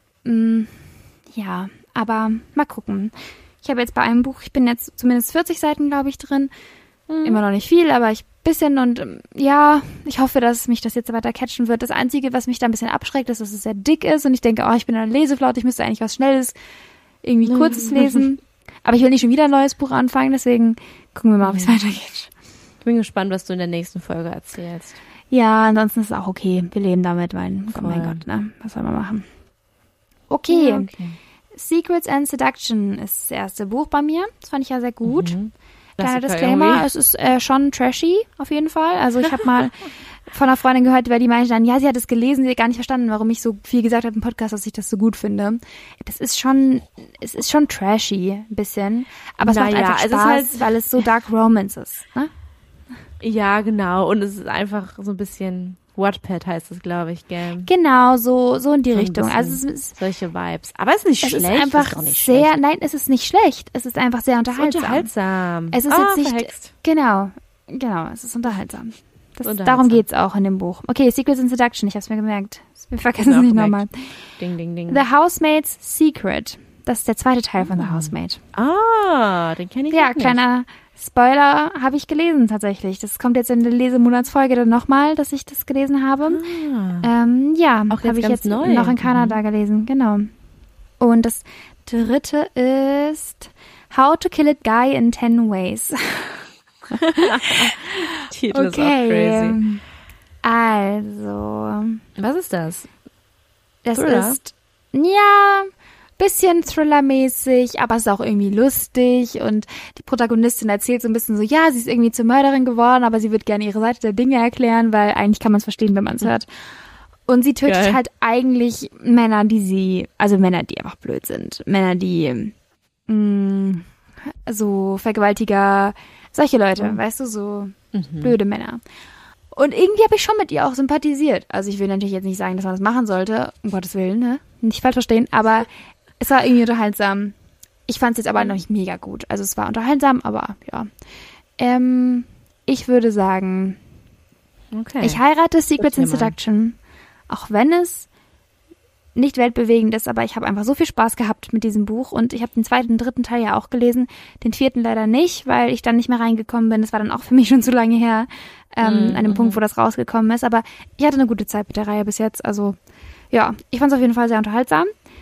Ja, aber mal gucken. Ich habe jetzt bei einem Buch, ich bin jetzt zumindest 40 Seiten, glaube ich, drin. Immer noch nicht viel, aber ich bisschen und ich hoffe, dass mich das jetzt weiter catchen wird. Das Einzige, was mich da ein bisschen abschreckt, ist, dass es sehr dick ist und ich denke, ich bin in einer Leseflaute, ich müsste eigentlich was Schnelles, irgendwie Kurzes lesen. Aber ich will nicht schon wieder ein neues Buch anfangen, deswegen gucken wir mal, wie es weitergeht. Ich bin gespannt, was du in der nächsten Folge erzählst. Ja, ansonsten ist es auch okay. Wir leben damit, mein Gott, ne? Was soll man machen? Okay. Secrets and Seduction ist das erste Buch bei mir. Das fand ich ja sehr gut. Kleiner Disclaimer, es ist schon trashy, auf jeden Fall. Also ich habe mal von einer Freundin gehört, weil die meinte dann, sie hat es gelesen, sie hat gar nicht verstanden, warum ich so viel gesagt habe im Podcast, dass ich das so gut finde. Es ist schon trashy, ein bisschen. Aber es macht einfach Spaß, weil es so Dark Romance ist. Ne? Ja, genau. Und es ist einfach so ein bisschen Wattpad heißt es, glaube ich, gell? Genau, so in die Richtung. Also es ist solche Vibes. Aber es ist nicht schlecht. Es ist einfach nein, es ist nicht schlecht. Es ist einfach sehr unterhaltsam. Es ist jetzt nicht, verhext. Genau, es ist unterhaltsam. Darum geht's auch in dem Buch. Okay, Secrets and Seduction, ich hab's mir gemerkt. Wir vergessen es nicht nochmal. Ding, ding, ding. The Housemaid's Secret. Das ist der zweite Teil von The Housemaid. Den kenne ich nicht. Kleiner Spoiler habe ich gelesen tatsächlich. Das kommt jetzt in der Lesemonatsfolge dann nochmal, dass ich das gelesen habe. Auch habe ich jetzt neu. Noch in Kanada gelesen, genau. Und das dritte ist How to Kill a Guy in 10 Ways. Titel ist auch crazy. Also. Was ist das? Das ist, bisschen Thriller-mäßig, aber es ist auch irgendwie lustig und die Protagonistin erzählt so ein bisschen so, sie ist irgendwie zur Mörderin geworden, aber sie wird gerne ihre Seite der Dinge erklären, weil eigentlich kann man es verstehen, wenn man es hört. Und sie tötet halt eigentlich Männer, die einfach blöd sind. Männer, die so Vergewaltiger, solche Leute, weißt du, so blöde Männer. Und irgendwie habe ich schon mit ihr auch sympathisiert. Also ich will natürlich jetzt nicht sagen, dass man das machen sollte, um Gottes Willen, ne? Nicht falsch verstehen, aber es war irgendwie unterhaltsam. Ich fand es jetzt aber noch nicht mega gut. Also es war unterhaltsam, aber ja. Ich würde sagen, ich heirate Secrets and Seduction. Auch wenn es nicht weltbewegend ist, aber ich habe einfach so viel Spaß gehabt mit diesem Buch und ich habe den zweiten und dritten Teil ja auch gelesen, den vierten leider nicht, weil ich dann nicht mehr reingekommen bin. Das war dann auch für mich schon zu lange her, an dem Punkt, wo das rausgekommen ist. Aber ich hatte eine gute Zeit mit der Reihe bis jetzt. Also ja, ich fand es auf jeden Fall sehr unterhaltsam.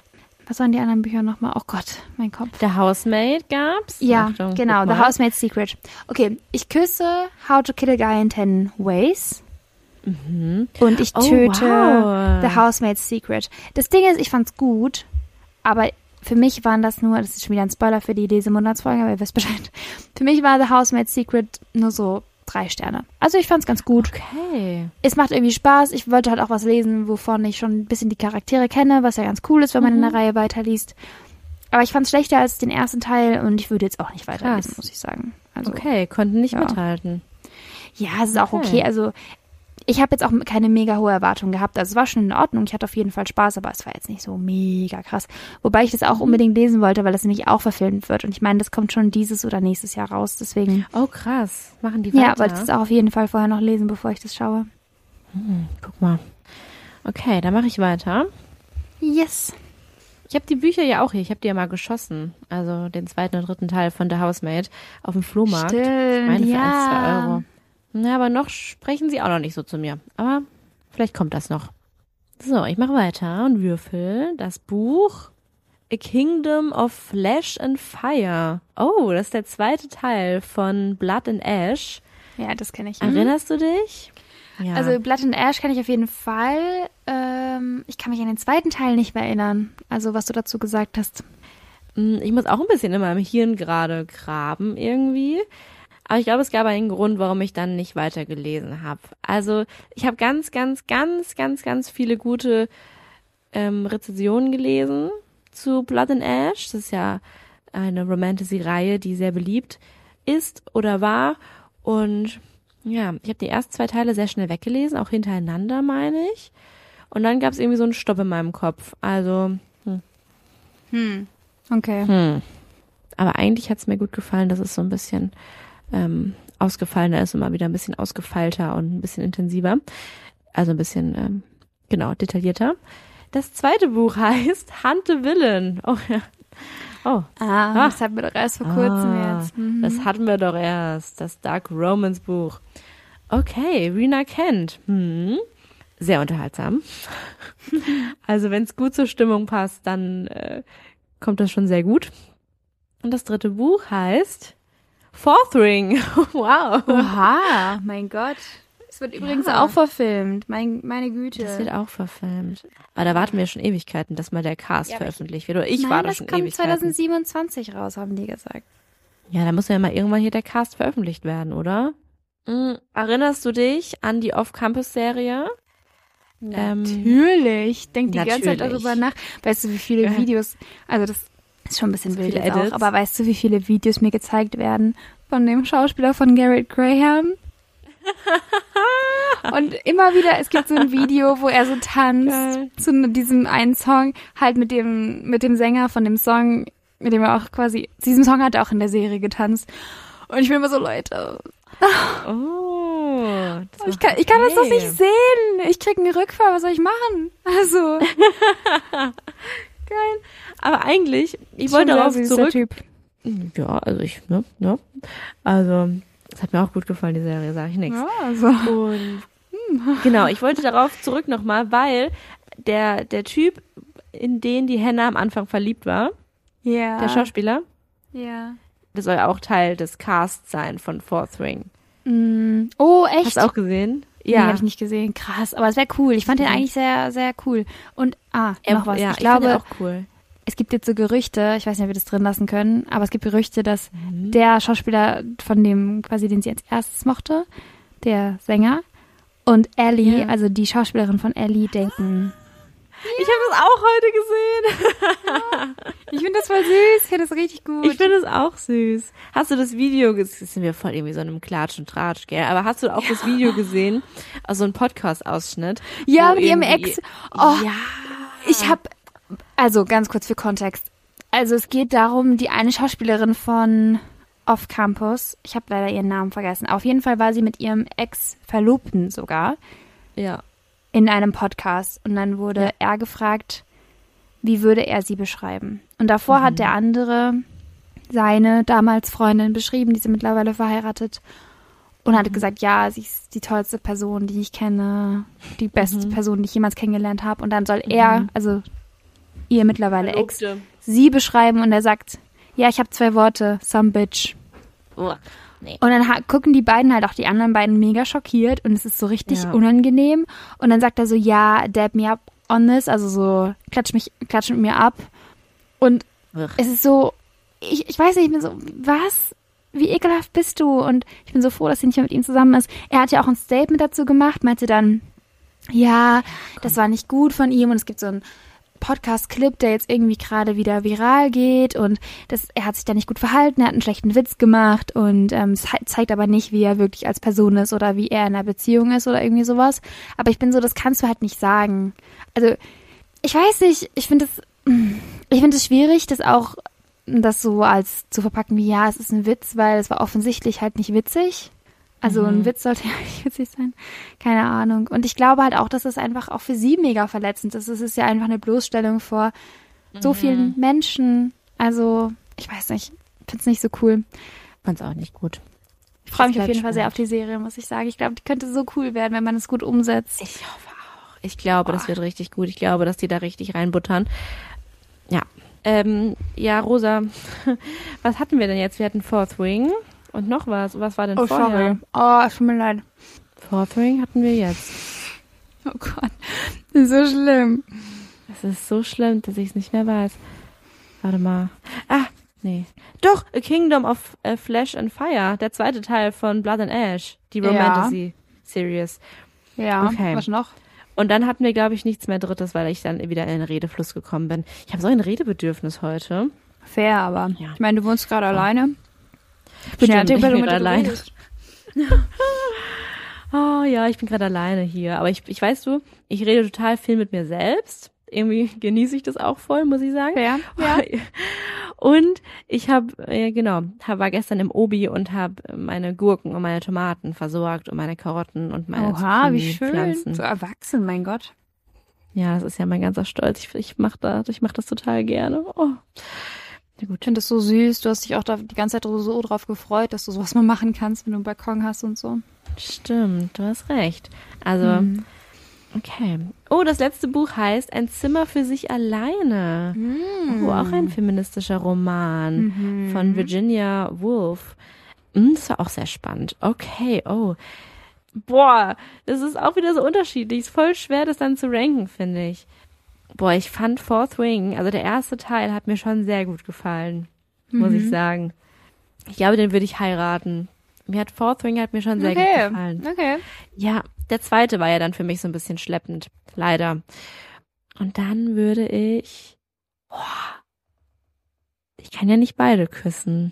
Was waren die anderen Bücher nochmal? Oh Gott, mein Kopf. The Housemaid gab's? Ja, Achtung, genau, The Housemaid's Secret. Okay, ich küsse How to Kill a Guy in 10 Ways. Und ich töte The Housemaid's Secret. Das Ding ist, ich fand's gut, aber für mich waren das nur, das ist schon wieder ein Spoiler für die Lesemonatsfolge, aber ihr wisst Bescheid. Für mich war The Housemaid's Secret nur so 3 Sterne. Also ich fand's ganz gut. Okay. Es macht irgendwie Spaß. Ich wollte halt auch was lesen, wovon ich schon ein bisschen die Charaktere kenne, was ja ganz cool ist, wenn man in der Reihe weiterliest. Aber ich fand's schlechter als den ersten Teil und ich würde jetzt auch nicht weiterlesen, muss ich sagen. Also, okay, konnten nicht mithalten. Ja, es ist auch okay. Also ich habe jetzt auch keine mega hohe Erwartung gehabt. Also es war schon in Ordnung. Ich hatte auf jeden Fall Spaß, aber es war jetzt nicht so mega krass. Wobei ich das auch unbedingt lesen wollte, weil das nämlich auch verfilmt wird. Und ich meine, das kommt schon dieses oder nächstes Jahr raus. Deswegen. Oh, krass. Machen die weiter? Ja, wollte ich das auch auf jeden Fall vorher noch lesen, bevor ich das schaue. Guck mal. Okay, dann mache ich weiter. Yes. Ich habe die Bücher ja auch hier. Ich habe die ja mal geschossen. Also den 2. und 3. Teil von The Housemaid auf dem Flohmarkt. Stimmt, ich meine, für ja. 1, 2 Euro. Na, aber noch sprechen sie auch noch nicht so zu mir. Aber vielleicht kommt das noch. So, ich mache weiter und würfel das Buch A Kingdom of Flesh and Fire. Oh, das ist der 2. Teil von Blood and Ash. Ja, das kenne ich. Erinnerst du dich? Ja. Also Blood and Ash kenne ich auf jeden Fall. Ich kann mich an den 2. Teil nicht mehr erinnern. Also was du dazu gesagt hast. Ich muss auch ein bisschen in meinem Hirn gerade graben irgendwie. Aber ich glaube, es gab einen Grund, warum ich dann nicht weitergelesen habe. Also ich habe ganz viele gute Rezensionen gelesen zu Blood and Ash. Das ist ja eine Romantasy-Reihe, die sehr beliebt ist oder war. Und ja, ich habe die ersten 2 Teile sehr schnell weggelesen, auch hintereinander, meine ich. Und dann gab es irgendwie so einen Stopp in meinem Kopf. Also, Okay. Aber eigentlich hat es mir gut gefallen, dass es so ein bisschen ausgefallener ist und mal wieder ein bisschen ausgefeilter und ein bisschen intensiver. Also ein bisschen, detaillierter. Das 2. Buch heißt Hunt the Villain. Oh ja. Oh. Das hatten wir doch erst vor kurzem jetzt. Das hatten wir doch erst. Das Dark Romance Buch. Okay, Rena Kent. Sehr unterhaltsam. Also wenn es gut zur Stimmung passt, dann kommt das schon sehr gut. Und das 3. Buch heißt Fourth Ring. Wow. Oha, mein Gott. Es wird übrigens auch verfilmt. Meine Güte. Das wird auch verfilmt. Aber da warten wir schon Ewigkeiten, dass mal der Cast veröffentlicht wird. Oder ich war da schon Ewigkeiten. Das kommt 2027 raus, haben die gesagt. Ja, da muss ja mal irgendwann hier der Cast veröffentlicht werden, oder? Erinnerst du dich an die Off-Campus-Serie? Natürlich. Ich denke die ganze Zeit darüber nach. Weißt du, wie viele Videos, also das ist schon ein bisschen wild jetzt auch, aber weißt du, wie viele Videos mir gezeigt werden von dem Schauspieler von Garrett Graham? Und immer wieder, es gibt so ein Video, wo er so tanzt zu diesem einen Song, halt mit dem Sänger von dem Song, mit dem er auch quasi, diesem Song hat er auch in der Serie getanzt. Und ich bin immer so, Leute. Oh. Ich kann das doch nicht sehen. Ich krieg einen Rückfall, was soll ich machen? Also. Geil. Aber eigentlich, ich wollte darauf zurück. Typ. Ja, also also, es hat mir auch gut gefallen, die Serie, sage ich nichts. Ja, also. Und genau, ich wollte darauf zurück nochmal, weil der Typ, in den die Hannah am Anfang verliebt war, der Schauspieler, das soll ja auch Teil des Casts sein von Fourth Ring. Oh, echt? Hast du auch gesehen? Ja. Nee, habe ich nicht gesehen. Krass, aber es wäre cool. Ich fand den eigentlich sehr, sehr cool. Und, noch was. Ja, ich glaube, auch cool. Es gibt jetzt so Gerüchte, ich weiß nicht, ob wir das drin lassen können, aber es gibt Gerüchte, dass der Schauspieler von dem, quasi den sie als erstes mochte, der Sänger, und Ellie, also die Schauspielerin von Ellie, denken. Ich habe das auch heute gesehen. Ich finde das voll süß, ich finde das richtig gut. Ich finde es auch süß. Hast du das Video gesehen? Das sind wir voll irgendwie so einem Klatsch und Tratsch, gell? Aber hast du auch das Video gesehen? Also ein Podcast-Ausschnitt? Ja, mit ihrem Ex. Oh, ja. Ich habe, also ganz kurz für Kontext. Also es geht darum, die eine Schauspielerin von Off Campus, ich habe leider ihren Namen vergessen. Auf jeden Fall war sie mit ihrem Ex-Verlobten sogar. Ja. In einem Podcast. Und dann wurde er gefragt, wie würde er sie beschreiben? Und davor hat der andere seine damals Freundin beschrieben, die sind mittlerweile verheiratet. Und hat gesagt, ja, sie ist die tollste Person, die ich kenne, die beste Person, die ich jemals kennengelernt habe. Und dann soll er, also ihr mittlerweile Ex, sie beschreiben und er sagt, ja, ich habe 2 Worte, some bitch. Nee. Und dann gucken die beiden halt auch die anderen beiden mega schockiert und es ist so richtig unangenehm. Und dann sagt er so, ja, dab me up on this, also so, klatsch mit mir ab. Und es ist so, ich weiß nicht, ich bin so, was? Wie ekelhaft bist du? Und ich bin so froh, dass sie nicht mehr mit ihm zusammen ist. Er hat ja auch ein Statement dazu gemacht, meinte dann, ja, das war nicht gut von ihm und es gibt so einen Podcast-Clip, der jetzt irgendwie gerade wieder viral geht und er hat sich da nicht gut verhalten, er hat einen schlechten Witz gemacht und es zeigt aber nicht, wie er wirklich als Person ist oder wie er in einer Beziehung ist oder irgendwie sowas. Aber ich bin so, das kannst du halt nicht sagen. Also, ich weiß nicht, ich finde es schwierig, das so als zu verpacken wie, ja, es ist ein Witz, weil es war offensichtlich halt nicht witzig. Also ein Witz sollte ja nicht witzig sein. Keine Ahnung. Und ich glaube halt auch, dass es einfach auch für sie mega verletzend ist. Es ist ja einfach eine Bloßstellung vor so vielen Menschen. Also, ich weiß nicht. Ich finde es nicht so cool. Fand's auch nicht gut. Ich freue mich auf jeden Fall sehr auf die Serie, muss ich sagen. Ich glaube, die könnte so cool werden, wenn man es gut umsetzt. Ich hoffe auch. Ich glaube, das wird richtig gut. Ich glaube, dass die da richtig reinbuttern. Ja. Ja, Rosa, was hatten wir denn jetzt? Wir hatten Fourth Wing. Und noch was. Was war denn vorher? Sorry. Es tut mir leid. Fourth Wing hatten wir jetzt. Oh Gott, das ist so schlimm. Das ist so schlimm, dass ich es nicht mehr weiß. Warte mal. Nee. Doch, A Kingdom of Flesh and Fire. Der 2. Teil von Blood and Ash. Die Romantasy-Series. Ja, okay. Was noch? Und dann hatten wir, glaube ich, nichts mehr Drittes, weil ich dann wieder in den Redefluss gekommen bin. Ich habe so ein Redebedürfnis heute. Fair, aber ja. Ich meine, du wohnst gerade alleine. Ich bin gerade alleine. Oh ja, ich bin gerade alleine hier. Aber ich weißt du, ich rede total viel mit mir selbst. Irgendwie genieße ich das auch voll, muss ich sagen. Ja. Und ich war gestern im Obi und habe meine Gurken und meine Tomaten versorgt und meine Karotten und meine wie schön. Pflanzen. So erwachsen, mein Gott. Ja, das ist ja mein ganzer Stolz. Ich mach das total gerne. Oh. Ja gut, ich finde das so süß. Du hast dich auch da die ganze Zeit so drauf gefreut, dass du sowas mal machen kannst, wenn du einen Balkon hast und so. Stimmt, du hast recht. Also, okay. Oh, das letzte Buch heißt Ein Zimmer für sich alleine. Oh, auch ein feministischer Roman von Virginia Woolf. Das war auch sehr spannend. Okay, oh. Boah, das ist auch wieder so unterschiedlich. Ist voll schwer, das dann zu ranken, finde ich. Boah, ich fand Fourth Wing, also der erste Teil hat mir schon sehr gut gefallen, muss ich sagen. Ich glaube, den würde ich heiraten. Fourth Wing hat mir schon sehr gut gefallen. Okay. Ja, der zweite war ja dann für mich so ein bisschen schleppend, leider. Und dann würde ich kann ja nicht beide küssen.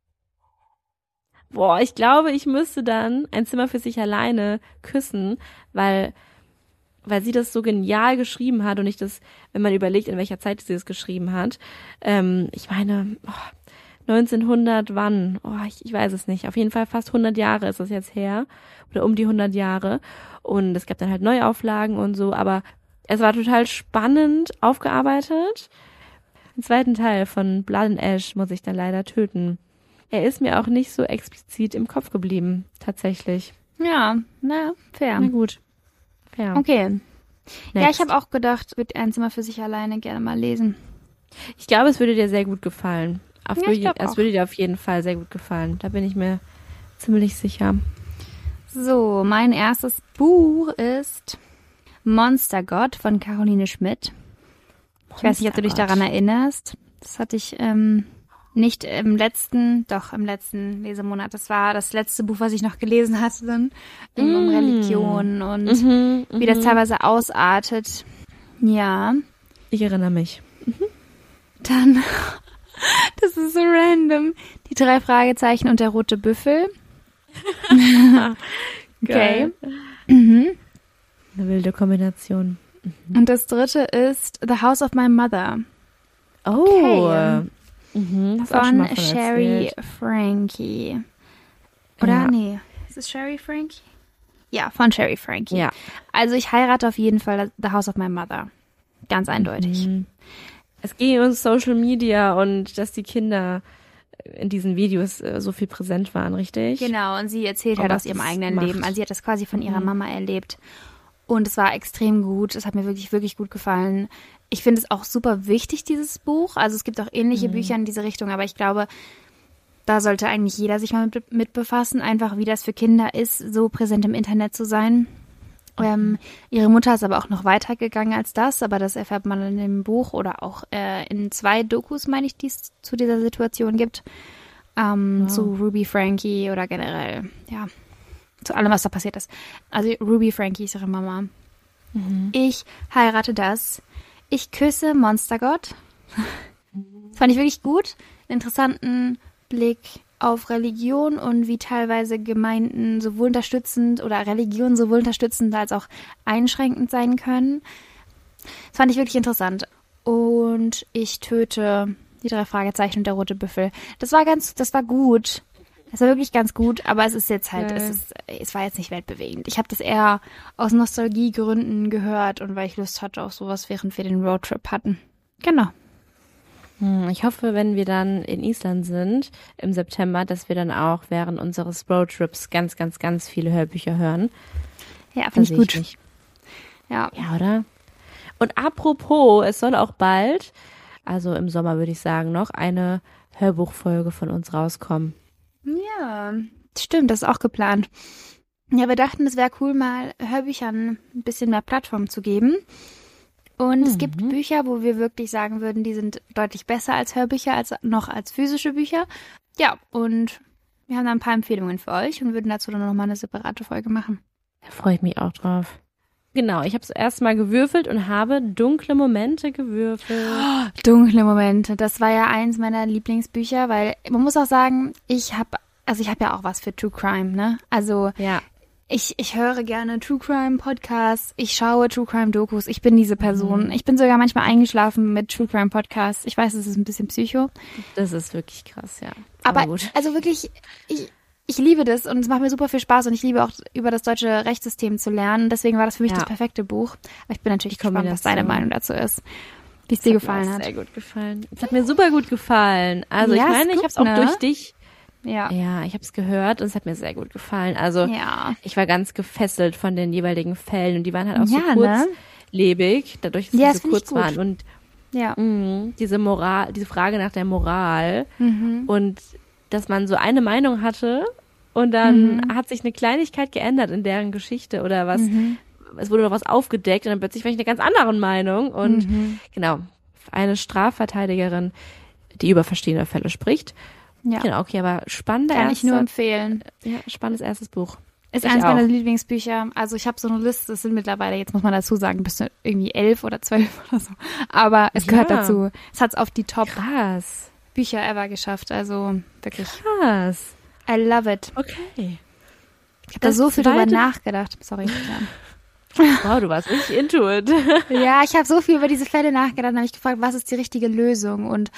Boah, ich glaube, ich müsste dann Ein Zimmer für sich alleine küssen, weil sie das so genial geschrieben hat und ich das, wenn man überlegt, in welcher Zeit sie das geschrieben hat, ich meine, 1900 wann? Ich weiß es nicht. Auf jeden Fall fast 100 Jahre ist das jetzt her oder um die 100 Jahre und es gab dann halt Neuauflagen und so, aber es war total spannend aufgearbeitet. Den zweiten Teil von Blood and Ash muss ich dann leider töten. Er ist mir auch nicht so explizit im Kopf geblieben, tatsächlich. Ja, fair. Na gut. Ja. Okay. Next. Ja, ich habe auch gedacht, würde Ein Zimmer für sich alleine gerne mal lesen. Ich glaube, es würde dir sehr gut gefallen. Es würde dir auf jeden Fall sehr gut gefallen. Da bin ich mir ziemlich sicher. So, mein erstes Buch ist Monster God von Caroline Schmidt. Ich weiß nicht, ob du dich daran erinnerst. Das hatte ich nicht im letzten Lesemonat. Das war das letzte Buch, was ich noch gelesen hatte dann. Um Religion und wie das teilweise ausartet. Ja. Ich erinnere mich. Dann, das ist so random, die 3 Fragezeichen und der rote Büffel. Okay. Eine wilde Kombination. Und das dritte ist The House of My Mother. Oh. Okay. Von Sherry Frankie. Oder? Ja. Nee. Ist es Sherry Frankie? Ja, von Sherry Frankie. Ja. Also ich heirate auf jeden Fall The House of My Mother. Ganz eindeutig. Es ging um Social Media und dass die Kinder in diesen Videos so viel präsent waren, richtig? Genau, und sie erzählt halt aus ihrem eigenen Leben. Also sie hat das quasi von ihrer Mama erlebt. Und es war extrem gut. Es hat mir wirklich, wirklich gut gefallen. Ich finde es auch super wichtig, dieses Buch. Also es gibt auch ähnliche Bücher in diese Richtung, aber ich glaube, da sollte eigentlich jeder sich mal mit befassen, einfach wie das für Kinder ist, so präsent im Internet zu sein. Ihre Mutter ist aber auch noch weitergegangen als das, aber das erfährt man in dem Buch oder auch in 2 Dokus, meine ich, die es zu dieser Situation gibt. Zu Ruby Frankie oder generell, ja, zu allem, was da passiert ist. Also Ruby Frankie ist ihre Mama. Ich heirate das. Ich küsse Monstergott. Das fand ich wirklich gut. Einen interessanten Blick auf Religion und wie teilweise Gemeinden sowohl unterstützend oder Religionen sowohl unterstützend als auch einschränkend sein können. Das fand ich wirklich interessant. Und ich töte die 3 Fragezeichen und der rote Büffel. Das war gut. Das war wirklich ganz gut, aber es ist jetzt halt, es war jetzt nicht weltbewegend. Ich habe das eher aus Nostalgiegründen gehört und weil ich Lust hatte auf sowas, während wir den Roadtrip hatten. Genau. Ich hoffe, wenn wir dann in Island sind im September, dass wir dann auch während unseres Roadtrips ganz, ganz, ganz viele Hörbücher hören. Ja, finde ich gut. Ja, oder? Und apropos, es soll auch bald, also im Sommer würde ich sagen, noch eine Hörbuchfolge von uns rauskommen. Ja, stimmt, das ist auch geplant. Ja, wir dachten, es wäre cool, mal Hörbüchern ein bisschen mehr Plattform zu geben. Und es gibt Bücher, wo wir wirklich sagen würden, die sind deutlich besser als Hörbücher, als physische Bücher. Ja, und wir haben da ein paar Empfehlungen für euch und würden dazu dann nochmal eine separate Folge machen. Da freue ich mich auch drauf. Genau, ich habe es erst mal gewürfelt und habe Dunkle Momente gewürfelt. Oh, Dunkle Momente, das war ja eins meiner Lieblingsbücher, weil man muss auch sagen, ich habe ja auch was für True Crime, ne? Also ja. Ich höre gerne True Crime Podcasts, ich schaue True Crime Dokus, ich bin diese Person. Ich bin sogar manchmal eingeschlafen mit True Crime Podcasts. Ich weiß, es ist ein bisschen psycho. Das ist wirklich krass, ja. Aber gut. Also wirklich, ich liebe das und es macht mir super viel Spaß und ich liebe auch über das deutsche Rechtssystem zu lernen. Deswegen war das für mich das perfekte Buch. Aber ich bin natürlich gespannt, was deine Meinung dazu ist. Wie es dir gefallen hat. Sehr gut gefallen. Es hat mir super gut gefallen. Also ja, ich meine, ich habe es auch durch dich. Ja, ich habe es gehört und es hat mir sehr gut gefallen. Also ich war ganz gefesselt von den jeweiligen Fällen und die waren halt auch so kurzlebig, dadurch, dass sie so kurz waren. Und diese Frage nach der Moral und dass man so eine Meinung hatte und dann hat sich eine Kleinigkeit geändert in deren Geschichte oder was, es wurde noch was aufgedeckt und dann plötzlich war ich eine ganz andere Meinung und genau, eine Strafverteidigerin, die über verschiedene Fälle spricht. Ja. Genau, okay, aber spannender Kann ich nur empfehlen. Ja, spannendes erstes Buch. Ist eins meiner Lieblingsbücher. Also ich habe so eine Liste, es sind mittlerweile, jetzt muss man dazu sagen, bis zu irgendwie 11 oder 12 oder so. Aber es gehört dazu. Es hat es auf die Top-Bücher ever geschafft. Also wirklich. Krass. I love it. Okay. Ich habe da so viel drüber nachgedacht. Sorry. Wow, du warst richtig into it. Ja, ich habe so viel über diese Fälle nachgedacht und habe mich gefragt, was ist die richtige Lösung und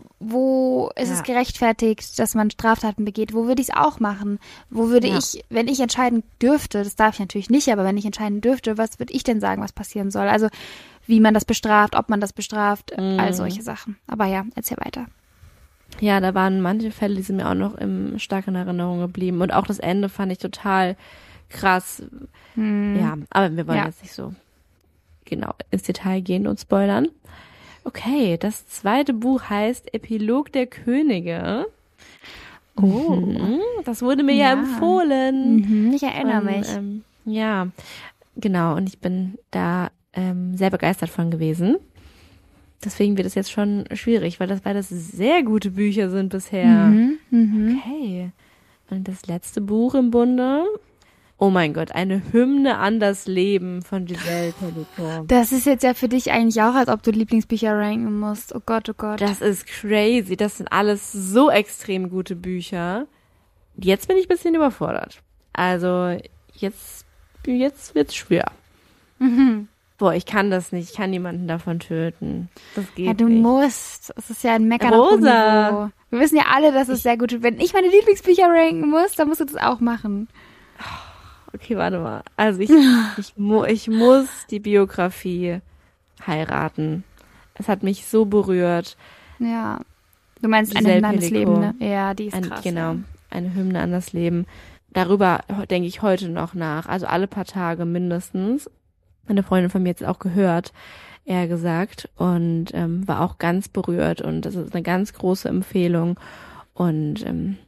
wo ist es gerechtfertigt, dass man Straftaten begeht? Wo würde ich es auch machen? Wo würde ich, wenn ich entscheiden dürfte, das darf ich natürlich nicht, aber wenn ich entscheiden dürfte, was würde ich denn sagen, was passieren soll? Also wie man das bestraft, ob man das bestraft, all solche Sachen. Aber ja, erzähl weiter. Ja, da waren manche Fälle, die sind mir auch noch stark in Erinnerung geblieben. Und auch das Ende fand ich total krass. Ja, aber wir wollen jetzt nicht so genau ins Detail gehen und spoilern. Okay, das zweite Buch heißt Epilog der Könige. Oh, das wurde mir ja empfohlen. Ich erinnere mich. Ja, genau. Und ich bin da sehr begeistert von gewesen. Deswegen wird es jetzt schon schwierig, weil das sehr gute Bücher sind bisher. Okay. Und das letzte Buch im Bunde. Oh mein Gott, eine Hymne an das Leben von Giselle Pelicot. Das ist jetzt ja für dich eigentlich auch, als ob du Lieblingsbücher ranken musst. Oh Gott, oh Gott. Das ist crazy. Das sind alles so extrem gute Bücher. Jetzt bin ich ein bisschen überfordert. Also jetzt wird's schwer. Boah, ich kann das nicht. Ich kann niemanden davon töten. Das geht nicht. Ja, du musst. Es ist ja ein Meckern auf hohem Niveau. Wir wissen ja alle, dass es sehr gut ist. Wenn ich meine Lieblingsbücher ranken muss, dann musst du das auch machen. Okay, warte mal. Also ich muss die Biografie heiraten. Es hat mich so berührt. Ja. Du meinst eine Hymne an das Leben, ne? Ja, die ist krass. Genau, eine Hymne an das Leben. Darüber denke ich heute noch nach. Also alle paar Tage mindestens. eine Freundin von mir jetzt auch gehört, eher gesagt, und war auch ganz berührt und das ist eine ganz große Empfehlung und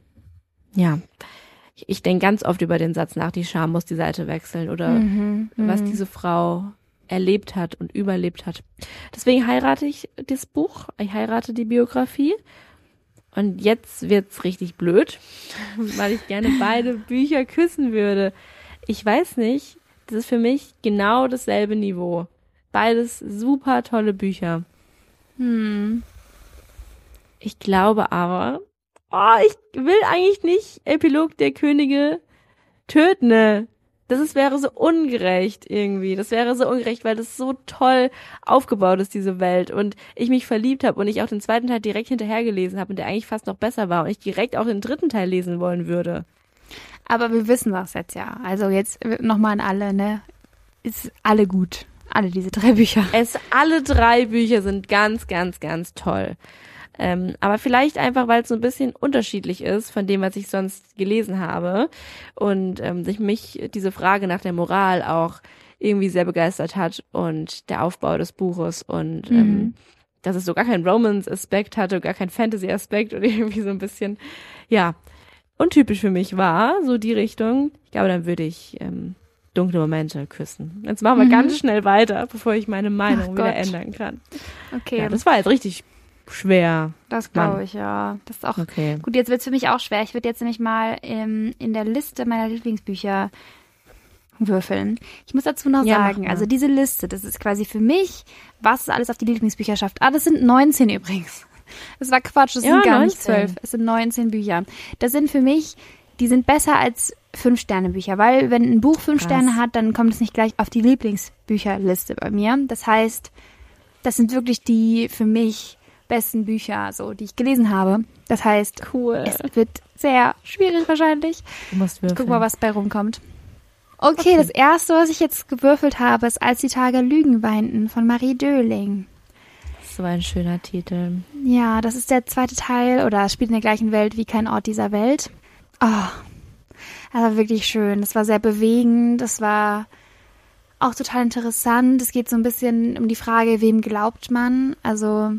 ich denke ganz oft über den Satz nach, die Scham muss die Seite wechseln oder was diese Frau erlebt hat und überlebt hat. Deswegen heirate ich das Buch, ich heirate die Biografie. Und jetzt wird's richtig blöd, weil ich gerne beide Bücher küssen würde. Ich weiß nicht, das ist für mich genau dasselbe Niveau. Beides super tolle Bücher. Ich glaube aber, ich will eigentlich nicht Epilog der Könige töten. Wäre so ungerecht irgendwie. Das wäre so ungerecht, weil das so toll aufgebaut ist, diese Welt. Und ich mich verliebt habe und ich auch den zweiten Teil direkt hinterher gelesen habe und der eigentlich fast noch besser war und ich direkt auch den dritten Teil lesen wollen würde. Aber wir wissen das jetzt ja. Also jetzt nochmal an alle, ne? Ist alle gut. Alle diese 3 Bücher. Alle 3 Bücher sind ganz, ganz, ganz toll. Aber vielleicht einfach, weil es so ein bisschen unterschiedlich ist von dem, was ich sonst gelesen habe und mich diese Frage nach der Moral auch irgendwie sehr begeistert hat und der Aufbau des Buches und dass es so gar keinen Romance-Aspekt hatte, gar keinen Fantasy-Aspekt und irgendwie so ein bisschen, untypisch für mich war, so die Richtung. Ich glaube, dann würde ich dunkle Momente küssen. Jetzt machen wir ganz schnell weiter, bevor ich meine Meinung wieder ändern kann. Okay. Ja, das war jetzt richtig schwer. Das glaube ich, ja. Das ist auch okay. Gut, jetzt wird es für mich auch schwer. Ich würde jetzt nämlich mal in der Liste meiner Lieblingsbücher würfeln. Ich muss dazu noch sagen, also diese Liste, das ist quasi für mich, was es alles auf die Lieblingsbücher schafft. Das sind 19 übrigens. Das war Quatsch, das sind gar 19. Nicht 12. Es sind 19 Bücher. Das sind für mich, die sind besser als 5-Sterne-Bücher, weil wenn ein Buch 5 Sterne hat, dann kommt es nicht gleich auf die Lieblingsbücherliste bei mir. Das heißt, das sind wirklich die für mich besten Bücher, so, die ich gelesen habe. Das heißt, es wird sehr schwierig wahrscheinlich. Du musst würfeln. Ich guck mal, was bei rumkommt. Okay, das erste, was ich jetzt gewürfelt habe, ist Als die Tage Lügen weinten von Marie Döhling. So ein schöner Titel. Ja, das ist der zweite Teil oder es spielt in der gleichen Welt wie Kein Ort dieser Welt. Das war wirklich schön. Das war sehr bewegend. Das war auch total interessant. Es geht so ein bisschen um die Frage, wem glaubt man? Also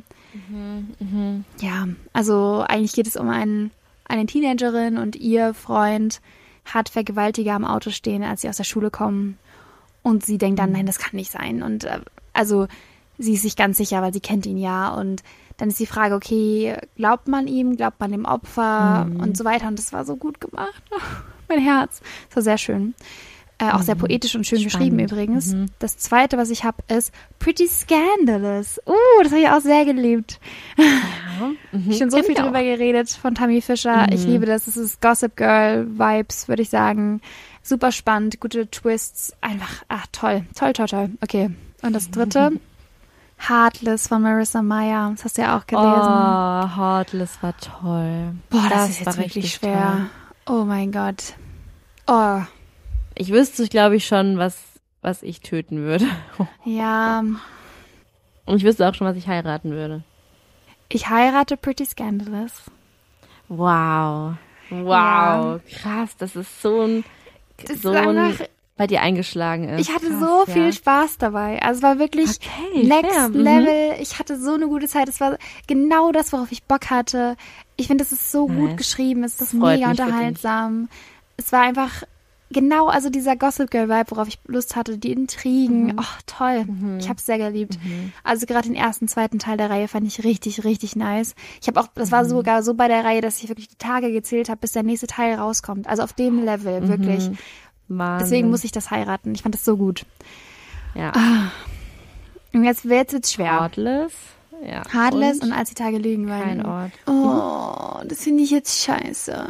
also eigentlich geht es um eine Teenagerin und ihr Freund hat Vergewaltiger am Auto stehen, als sie aus der Schule kommen. Und sie denkt dann, nein, das kann nicht sein. Und also sie ist sich ganz sicher, weil sie kennt ihn ja. Und dann ist die Frage, okay, glaubt man ihm, glaubt man dem Opfer und so weiter. Und das war so gut gemacht. Mein Herz. Das war sehr schön. Auch sehr poetisch und schön geschrieben übrigens. Das zweite, was ich habe, ist Pretty Scandalous. Das habe ich auch sehr geliebt. Ich schon so viel drüber geredet von Tammy Fischer. Ich liebe das. Es ist Gossip Girl Vibes, würde ich sagen. Super spannend, gute Twists. Einfach, toll. Toll, toll, toll. Okay. Und das dritte, Heartless von Marissa Meyer. Das hast du ja auch gelesen. Heartless war toll. Boah, das ist jetzt wirklich schwer. Toll. Oh mein Gott. Ich wüsste, glaube ich, schon, was ich töten würde. Ja. Und ich wüsste auch schon, was ich heiraten würde. Ich heirate Pretty Scandalous. Wow. Ja. Krass, das ist so ein bei dir eingeschlagen ist. Ich hatte so viel Spaß dabei. Also es war wirklich Next Level. Ich hatte so eine gute Zeit. Es war genau das, worauf ich Bock hatte. Ich finde, es ist so gut geschrieben. Es ist mega unterhaltsam. Es war einfach genau, also dieser Gossip Girl Vibe, worauf ich Lust hatte, die Intrigen, toll. Ich habe es sehr geliebt. Also gerade den ersten, zweiten Teil der Reihe fand ich richtig, richtig nice. Ich habe auch, das war sogar so bei der Reihe, dass ich wirklich die Tage gezählt habe, bis der nächste Teil rauskommt. Also auf dem Level, wirklich. Wahnsinn. Deswegen muss ich das heiraten. Ich fand das so gut. Ja. Und jetzt wird's schwer. Heartless. Ja. Heartless und Als die Tage Lügen weinten. Kein Ort. Das finde ich jetzt scheiße.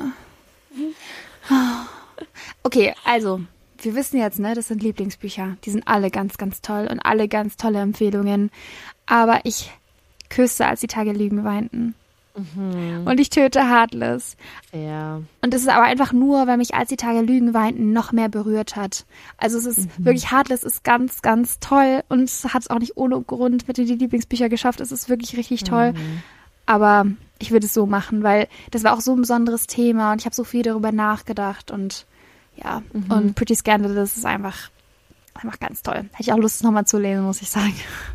Okay, also, wir wissen jetzt, ne, das sind Lieblingsbücher. Die sind alle ganz, ganz toll und alle ganz tolle Empfehlungen. Aber ich küsse, Als die Tage Lügen weinten. Und ich töte Heartless. Ja. Und es ist aber einfach nur, weil mich Als die Tage Lügen weinten noch mehr berührt hat. Also es ist wirklich, Heartless ist ganz, ganz toll und es hat es auch nicht ohne Grund mit den Lieblingsbüchern geschafft. Es ist wirklich richtig toll. Aber ich würde es so machen, weil das war auch so ein besonderes Thema und ich habe so viel darüber nachgedacht und ja, und Pretty Scandalous ist einfach Einfach ganz toll. Hätte ich auch Lust, es nochmal zu lesen, muss ich sagen.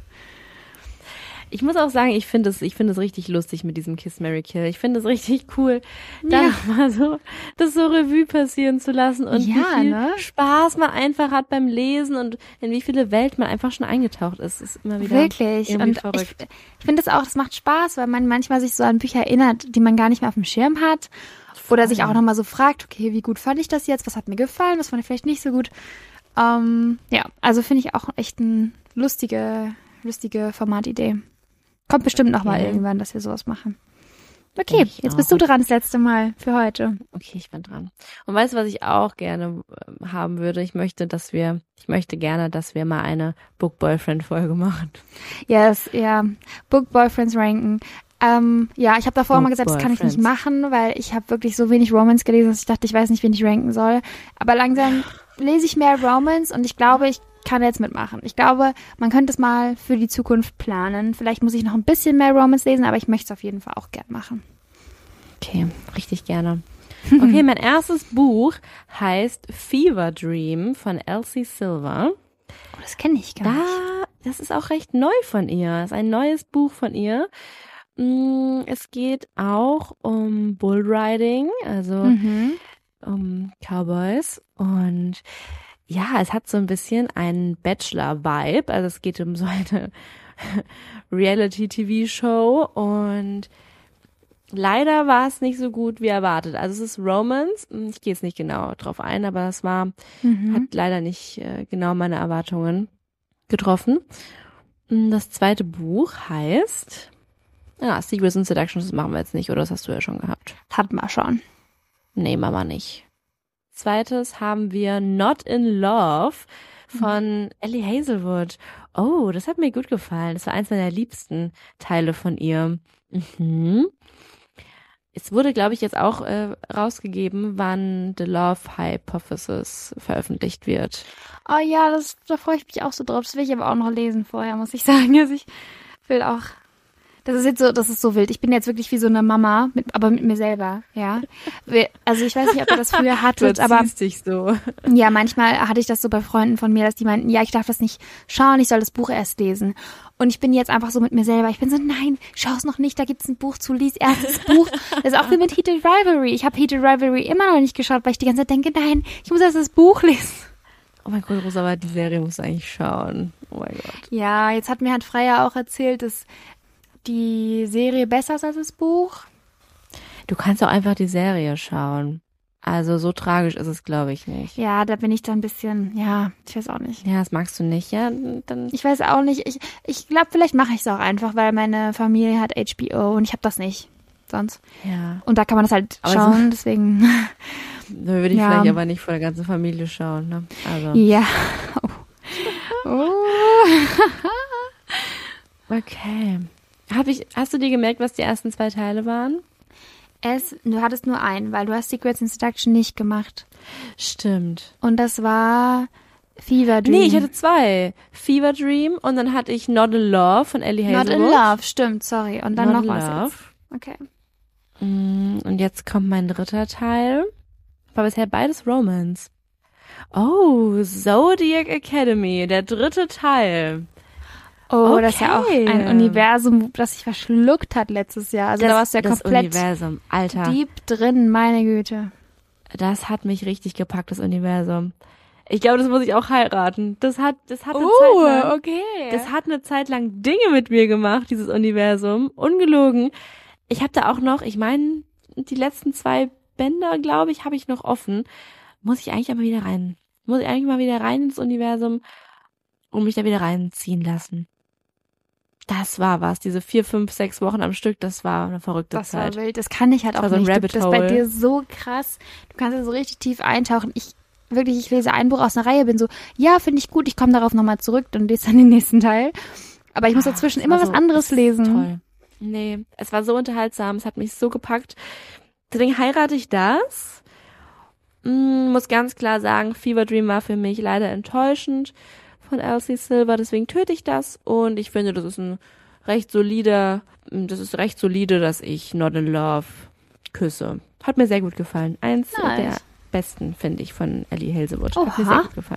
Ich muss auch sagen, ich finde es richtig lustig mit diesem Kiss, Marry, Kill. Ich finde es richtig cool, da mal so das so Revue passieren zu lassen und wie viel Spaß man einfach hat beim Lesen und in wie viele Welt man einfach schon eingetaucht ist. Das ist immer wieder wirklich irgendwie und verrückt. Ich finde es auch, das macht Spaß, weil man manchmal sich so an Bücher erinnert, die man gar nicht mehr auf dem Schirm hat. Oder sich auch nochmal so fragt, okay, wie gut fand ich das jetzt? Was hat mir gefallen? Was fand ich vielleicht nicht so gut? Also finde ich auch echt eine lustige Formatidee. Kommt bestimmt noch mal irgendwann, dass wir sowas machen. Okay, jetzt bist du dran das letzte Mal für heute. Okay, ich bin dran. Und weißt du, was ich auch gerne haben würde? Ich möchte gerne, dass wir mal eine Book-Boyfriend-Folge machen. Yes, ja. Book-Boyfriends ranken. Ich habe davor immer gesagt, das kann ich nicht machen, weil ich habe wirklich so wenig Romance gelesen, dass ich dachte, ich weiß nicht, wen ich ranken soll. Aber langsam lese ich mehr Romance und ich glaube, ich kann jetzt mitmachen. Ich glaube, man könnte es mal für die Zukunft planen. Vielleicht muss ich noch ein bisschen mehr Romance lesen, aber ich möchte es auf jeden Fall auch gern machen. Okay, richtig gerne. Okay, mein erstes Buch heißt Fever Dream von Elsie Silver. Oh, das kenne ich gar nicht. Das ist auch recht neu von ihr. Das ist ein neues Buch von ihr. Es geht auch um Bullriding, also um Cowboys und ja, es hat so ein bisschen einen Bachelor-Vibe, also es geht um so eine Reality-TV-Show und leider war es nicht so gut wie erwartet. Also es ist Romance, ich gehe jetzt nicht genau drauf ein, aber es hat leider nicht genau meine Erwartungen getroffen. Das zweite Buch heißt Secrets and Seductions, das machen wir jetzt nicht, oder das hast du ja schon gehabt. Hatten wir schon. Nee, machen wir nicht. Zweites haben wir Not in Love von Ellie Hazelwood. Oh, das hat mir gut gefallen. Das war eins meiner liebsten Teile von ihr. Es wurde, glaube ich, jetzt auch rausgegeben, wann The Love Hypothesis veröffentlicht wird. Oh ja, da freue ich mich auch so drauf. Das will ich aber auch noch lesen vorher, muss ich sagen. Also ich will auch... Das ist so wild. Ich bin jetzt wirklich wie so eine Mama, aber mit mir selber, ja. Also ich weiß nicht, ob ihr das früher hattet, aber dich so. Ja, manchmal hatte ich das so bei Freunden von mir, dass die meinten, ja, ich darf das nicht schauen, ich soll das Buch erst lesen. Und ich bin jetzt einfach so mit mir selber. Ich bin so, nein, schau es noch nicht, da gibt's ein Buch zu, lies erst das Buch. Das ist auch wie mit Heated Rivalry. Ich habe Heated Rivalry immer noch nicht geschaut, weil ich die ganze Zeit denke, nein, ich muss erst das Buch lesen. Oh mein Gott, Rosa, aber die Serie musst du eigentlich schauen. Oh mein Gott. Ja, jetzt hat mir Freya auch erzählt, dass die Serie besser ist als das Buch? Du kannst auch einfach die Serie schauen. Also so tragisch ist es, glaube ich, nicht. Ja, da bin ich dann ein bisschen, ich weiß auch nicht. Ja, das magst du nicht, ja? Dann ich weiß auch nicht. Ich glaube, vielleicht mache ich es auch einfach, weil meine Familie hat HBO und ich habe das nicht sonst. Ja. Und da kann man das halt schauen, deswegen. Da würde ich vielleicht aber nicht vor der ganzen Familie schauen, ne? Also. Ja. Oh. Okay. Hast du dir gemerkt, was die ersten 2 Teile waren? Du hattest nur einen, weil du hast Secrets and Seduction nicht gemacht. Stimmt. Und das war Fever Dream. Nee, ich hatte 2. Fever Dream und dann hatte ich Not in Love von Ellie Hazelwood. Not in Love, stimmt, sorry. Und dann Not noch in was Love. Jetzt. Okay. Und jetzt kommt mein 3. Teil. War bisher beides Romance. Oh, Zodiac Academy, der 3. Teil. Oh, okay. Das ist ja auch ein Universum, das sich verschluckt hat letztes Jahr. Also da warst du ja komplett Universum, Alter. Deep drin, meine Güte. Das hat mich richtig gepackt, das Universum. Ich glaube, das muss ich auch heiraten. Das hat eine Zeit lang, okay. Das hat eine Zeit lang Dinge mit mir gemacht, dieses Universum. Ungelogen. Ich habe da auch noch, ich meine, die letzten 2 Bänder, glaube ich, habe ich noch offen. Muss ich eigentlich aber wieder rein. Muss ich eigentlich mal wieder rein ins Universum und mich da wieder reinziehen lassen. Das war was. Diese 4, 5, 6 Wochen am Stück, das war eine verrückte Zeit. Das war wild. Das kann ich halt auch so nicht. Das ist bei dir so krass. Du kannst ja so richtig tief eintauchen. Ich lese ein Buch aus einer Reihe, bin so, ja, finde ich gut, ich komme darauf nochmal zurück und lese dann den nächsten Teil. Aber ich muss dazwischen immer was anderes lesen. Toll. Nee, es war so unterhaltsam, es hat mich so gepackt. Deswegen heirate ich das. Muss ganz klar sagen, Fever Dream war für mich leider enttäuschend von Elsie Silver, deswegen töte ich das und ich finde, das ist recht solide, dass ich Not in Love küsse. Hat mir sehr gut gefallen. Eins der besten, finde ich, von Ellie Hazelwood. Hat mir sehr gut gefallen.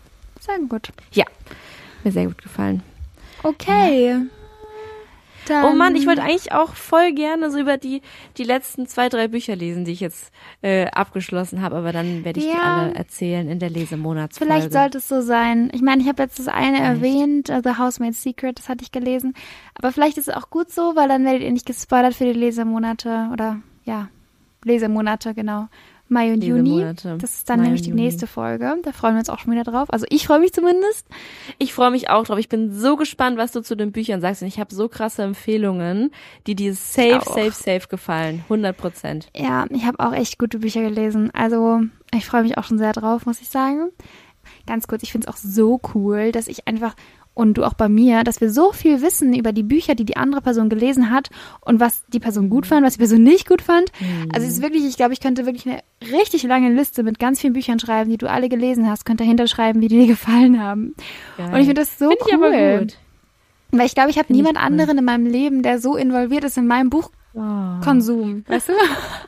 Sehr gut. Ja, mir sehr gut gefallen. Okay. Ja. Oh Mann, ich wollte eigentlich auch voll gerne so über die letzten 2, 3 Bücher lesen, die ich jetzt abgeschlossen habe, aber dann werde ich die alle erzählen in der Lesemonatsfolge. Vielleicht sollte es so sein. Ich meine, ich habe jetzt das eine erwähnt, The Housemaid's Secret, das hatte ich gelesen. Aber vielleicht ist es auch gut so, weil dann werdet ihr nicht gespoilert für die Lesemonate oder Lesemonate, genau. Mai und Juni. Das ist dann nämlich die nächste Folge. Da freuen wir uns auch schon wieder drauf. Also ich freue mich zumindest. Ich freue mich auch drauf. Ich bin so gespannt, was du zu den Büchern sagst. Und ich habe so krasse Empfehlungen, die dir safe gefallen. 100%. Ja, ich habe auch echt gute Bücher gelesen. Also ich freue mich auch schon sehr drauf, muss ich sagen. Ganz kurz, ich finde es auch so cool, dass ich einfach... Und du auch bei mir, dass wir so viel wissen über die Bücher, die andere Person gelesen hat und was die Person gut fand, was die Person nicht gut fand. Also es ist wirklich, ich glaube, ich könnte wirklich eine richtig lange Liste mit ganz vielen Büchern schreiben, die du alle gelesen hast, könnte dahinter schreiben, wie die dir gefallen haben. Geil. Und ich finde das so cool. Ich aber gut. Weil ich glaube, ich habe niemand anderen in meinem Leben, der so involviert ist in meinem Buchkonsum. Weißt du?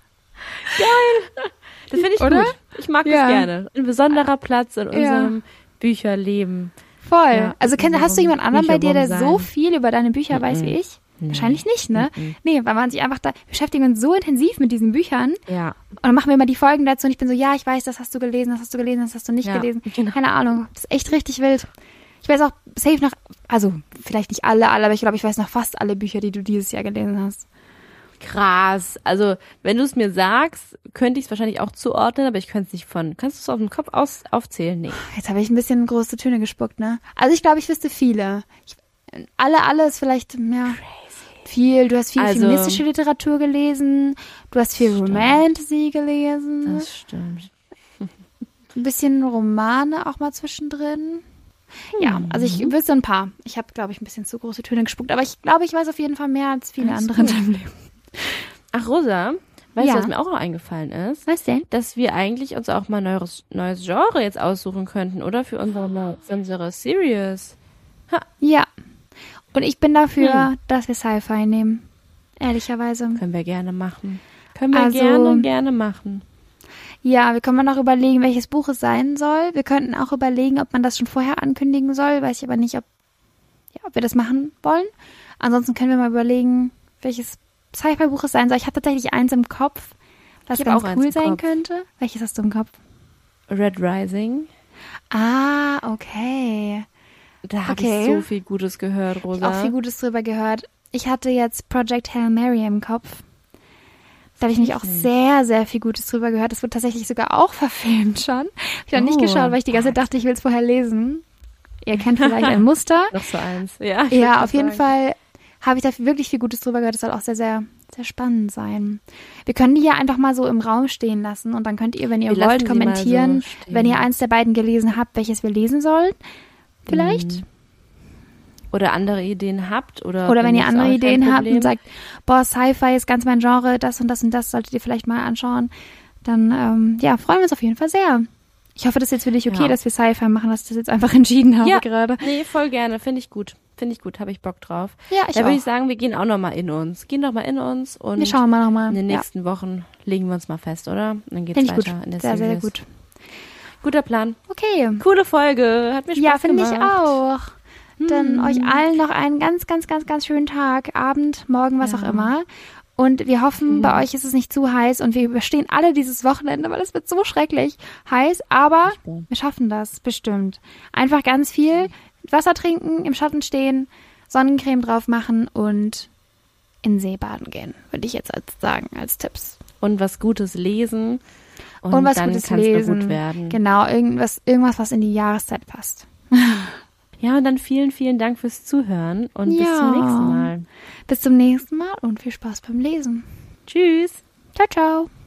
Geil. Das finde ich gut. Ich mag das gerne. Ein besonderer Platz in unserem Bücherleben. Voll. Ja, also hast du jemand anderen bei dir, der so viel über deine Bücher weiß wie ich? Wahrscheinlich nicht, ne? Nee, weil man sich einfach beschäftigen uns so intensiv mit diesen Büchern. Ja. Und dann machen wir immer die Folgen dazu und ich bin so, ja, ich weiß, das hast du gelesen, das hast du gelesen, das hast du nicht gelesen. Genau. Keine Ahnung. Das ist echt richtig wild. Ich weiß auch safe noch, also vielleicht nicht alle, aber ich glaube, ich weiß noch fast alle Bücher, die du dieses Jahr gelesen hast. Krass. Also, wenn du es mir sagst, könnte ich es wahrscheinlich auch zuordnen, aber ich könnte es nicht kannst du es auf dem Kopf aufzählen? Nee. Jetzt habe ich ein bisschen große Töne gespuckt, ne? Also, ich glaube, ich wüsste viele. Alle ist vielleicht, viel. Du hast viel feministische Literatur gelesen. Du hast viel Romantasy gelesen. Das stimmt. Ein bisschen Romane auch mal zwischendrin. Ja, also ich wüsste ein paar. Ich habe, glaube ich, ein bisschen zu große Töne gespuckt, aber ich glaube, ich weiß auf jeden Fall mehr als viele andere in deinem Leben. Ach, Rosa, weißt du, was mir auch noch eingefallen ist? Was denn? Dass wir eigentlich uns auch mal neues Genre jetzt aussuchen könnten, oder? Für unsere Series. Ha. Ja. Und ich bin dafür, dass wir Sci-Fi nehmen. Ehrlicherweise. Können wir gerne machen. Gerne machen. Ja, wir können noch überlegen, welches Buch es sein soll. Wir könnten auch überlegen, ob man das schon vorher ankündigen soll. Weiß ich aber nicht, ob wir das machen wollen. Ansonsten können wir mal überlegen, welches Sci-Fi-Buch es sein soll. Ich habe tatsächlich eins im Kopf, was ganz cool sein könnte. Welches hast du im Kopf? Red Rising. Ah, okay. Da habe ich so viel Gutes gehört, Rosa. Ich habe auch viel Gutes drüber gehört. Ich hatte jetzt Project Hail Mary im Kopf. Da habe ich mich auch sehr, sehr viel Gutes drüber gehört. Das wird tatsächlich sogar auch verfilmt schon. Habe ich noch nicht geschaut, weil ich die ganze Zeit dachte, ich will es vorher lesen. Ihr kennt vielleicht ein Muster. Noch so eins. Ja, auf jeden Fall habe ich da wirklich viel Gutes drüber gehört. Das soll auch sehr, sehr, sehr spannend sein. Wir können die ja einfach mal so im Raum stehen lassen und dann könnt ihr, wenn ihr wollt, kommentieren, wenn ihr eins der beiden gelesen habt, welches wir lesen sollen. Vielleicht. Oder andere Ideen habt. Oder wenn ihr andere Ideen habt und sagt, boah, Sci-Fi ist ganz mein Genre, das und das und das solltet ihr vielleicht mal anschauen. Dann, freuen wir uns auf jeden Fall sehr. Ich hoffe, das ist jetzt für dich okay, dass wir Sci-Fi machen, dass ich das jetzt einfach entschieden habe gerade. Nee, voll gerne. Finde ich gut, habe ich Bock drauf. Ja, ich Da würde ich sagen, wir gehen auch nochmal in uns. Und wir schauen mal nochmal. In den nächsten Wochen legen wir uns mal fest, oder? Und dann geht's weiter in der Serie. Sehr, sehr gut. Guter Plan. Okay. Coole Folge. Hat mir Spaß gemacht. Ja, finde ich auch. Dann euch allen noch einen ganz, ganz, ganz, ganz schönen Tag, Abend, Morgen, was auch immer. Und wir hoffen, bei euch ist es nicht zu heiß und wir überstehen alle dieses Wochenende, weil es wird so schrecklich heiß. Aber wir schaffen das, bestimmt. Einfach ganz viel Wasser trinken, im Schatten stehen, Sonnencreme drauf machen und in den See baden gehen, würde ich jetzt sagen, als Tipps. Und was Gutes lesen. Und was dann Gutes kann's lesen. Nur gut werden. Genau, irgendwas, was in die Jahreszeit passt. Ja, und dann vielen, vielen Dank fürs Zuhören und bis zum nächsten Mal. Bis zum nächsten Mal und viel Spaß beim Lesen. Tschüss. Ciao, ciao.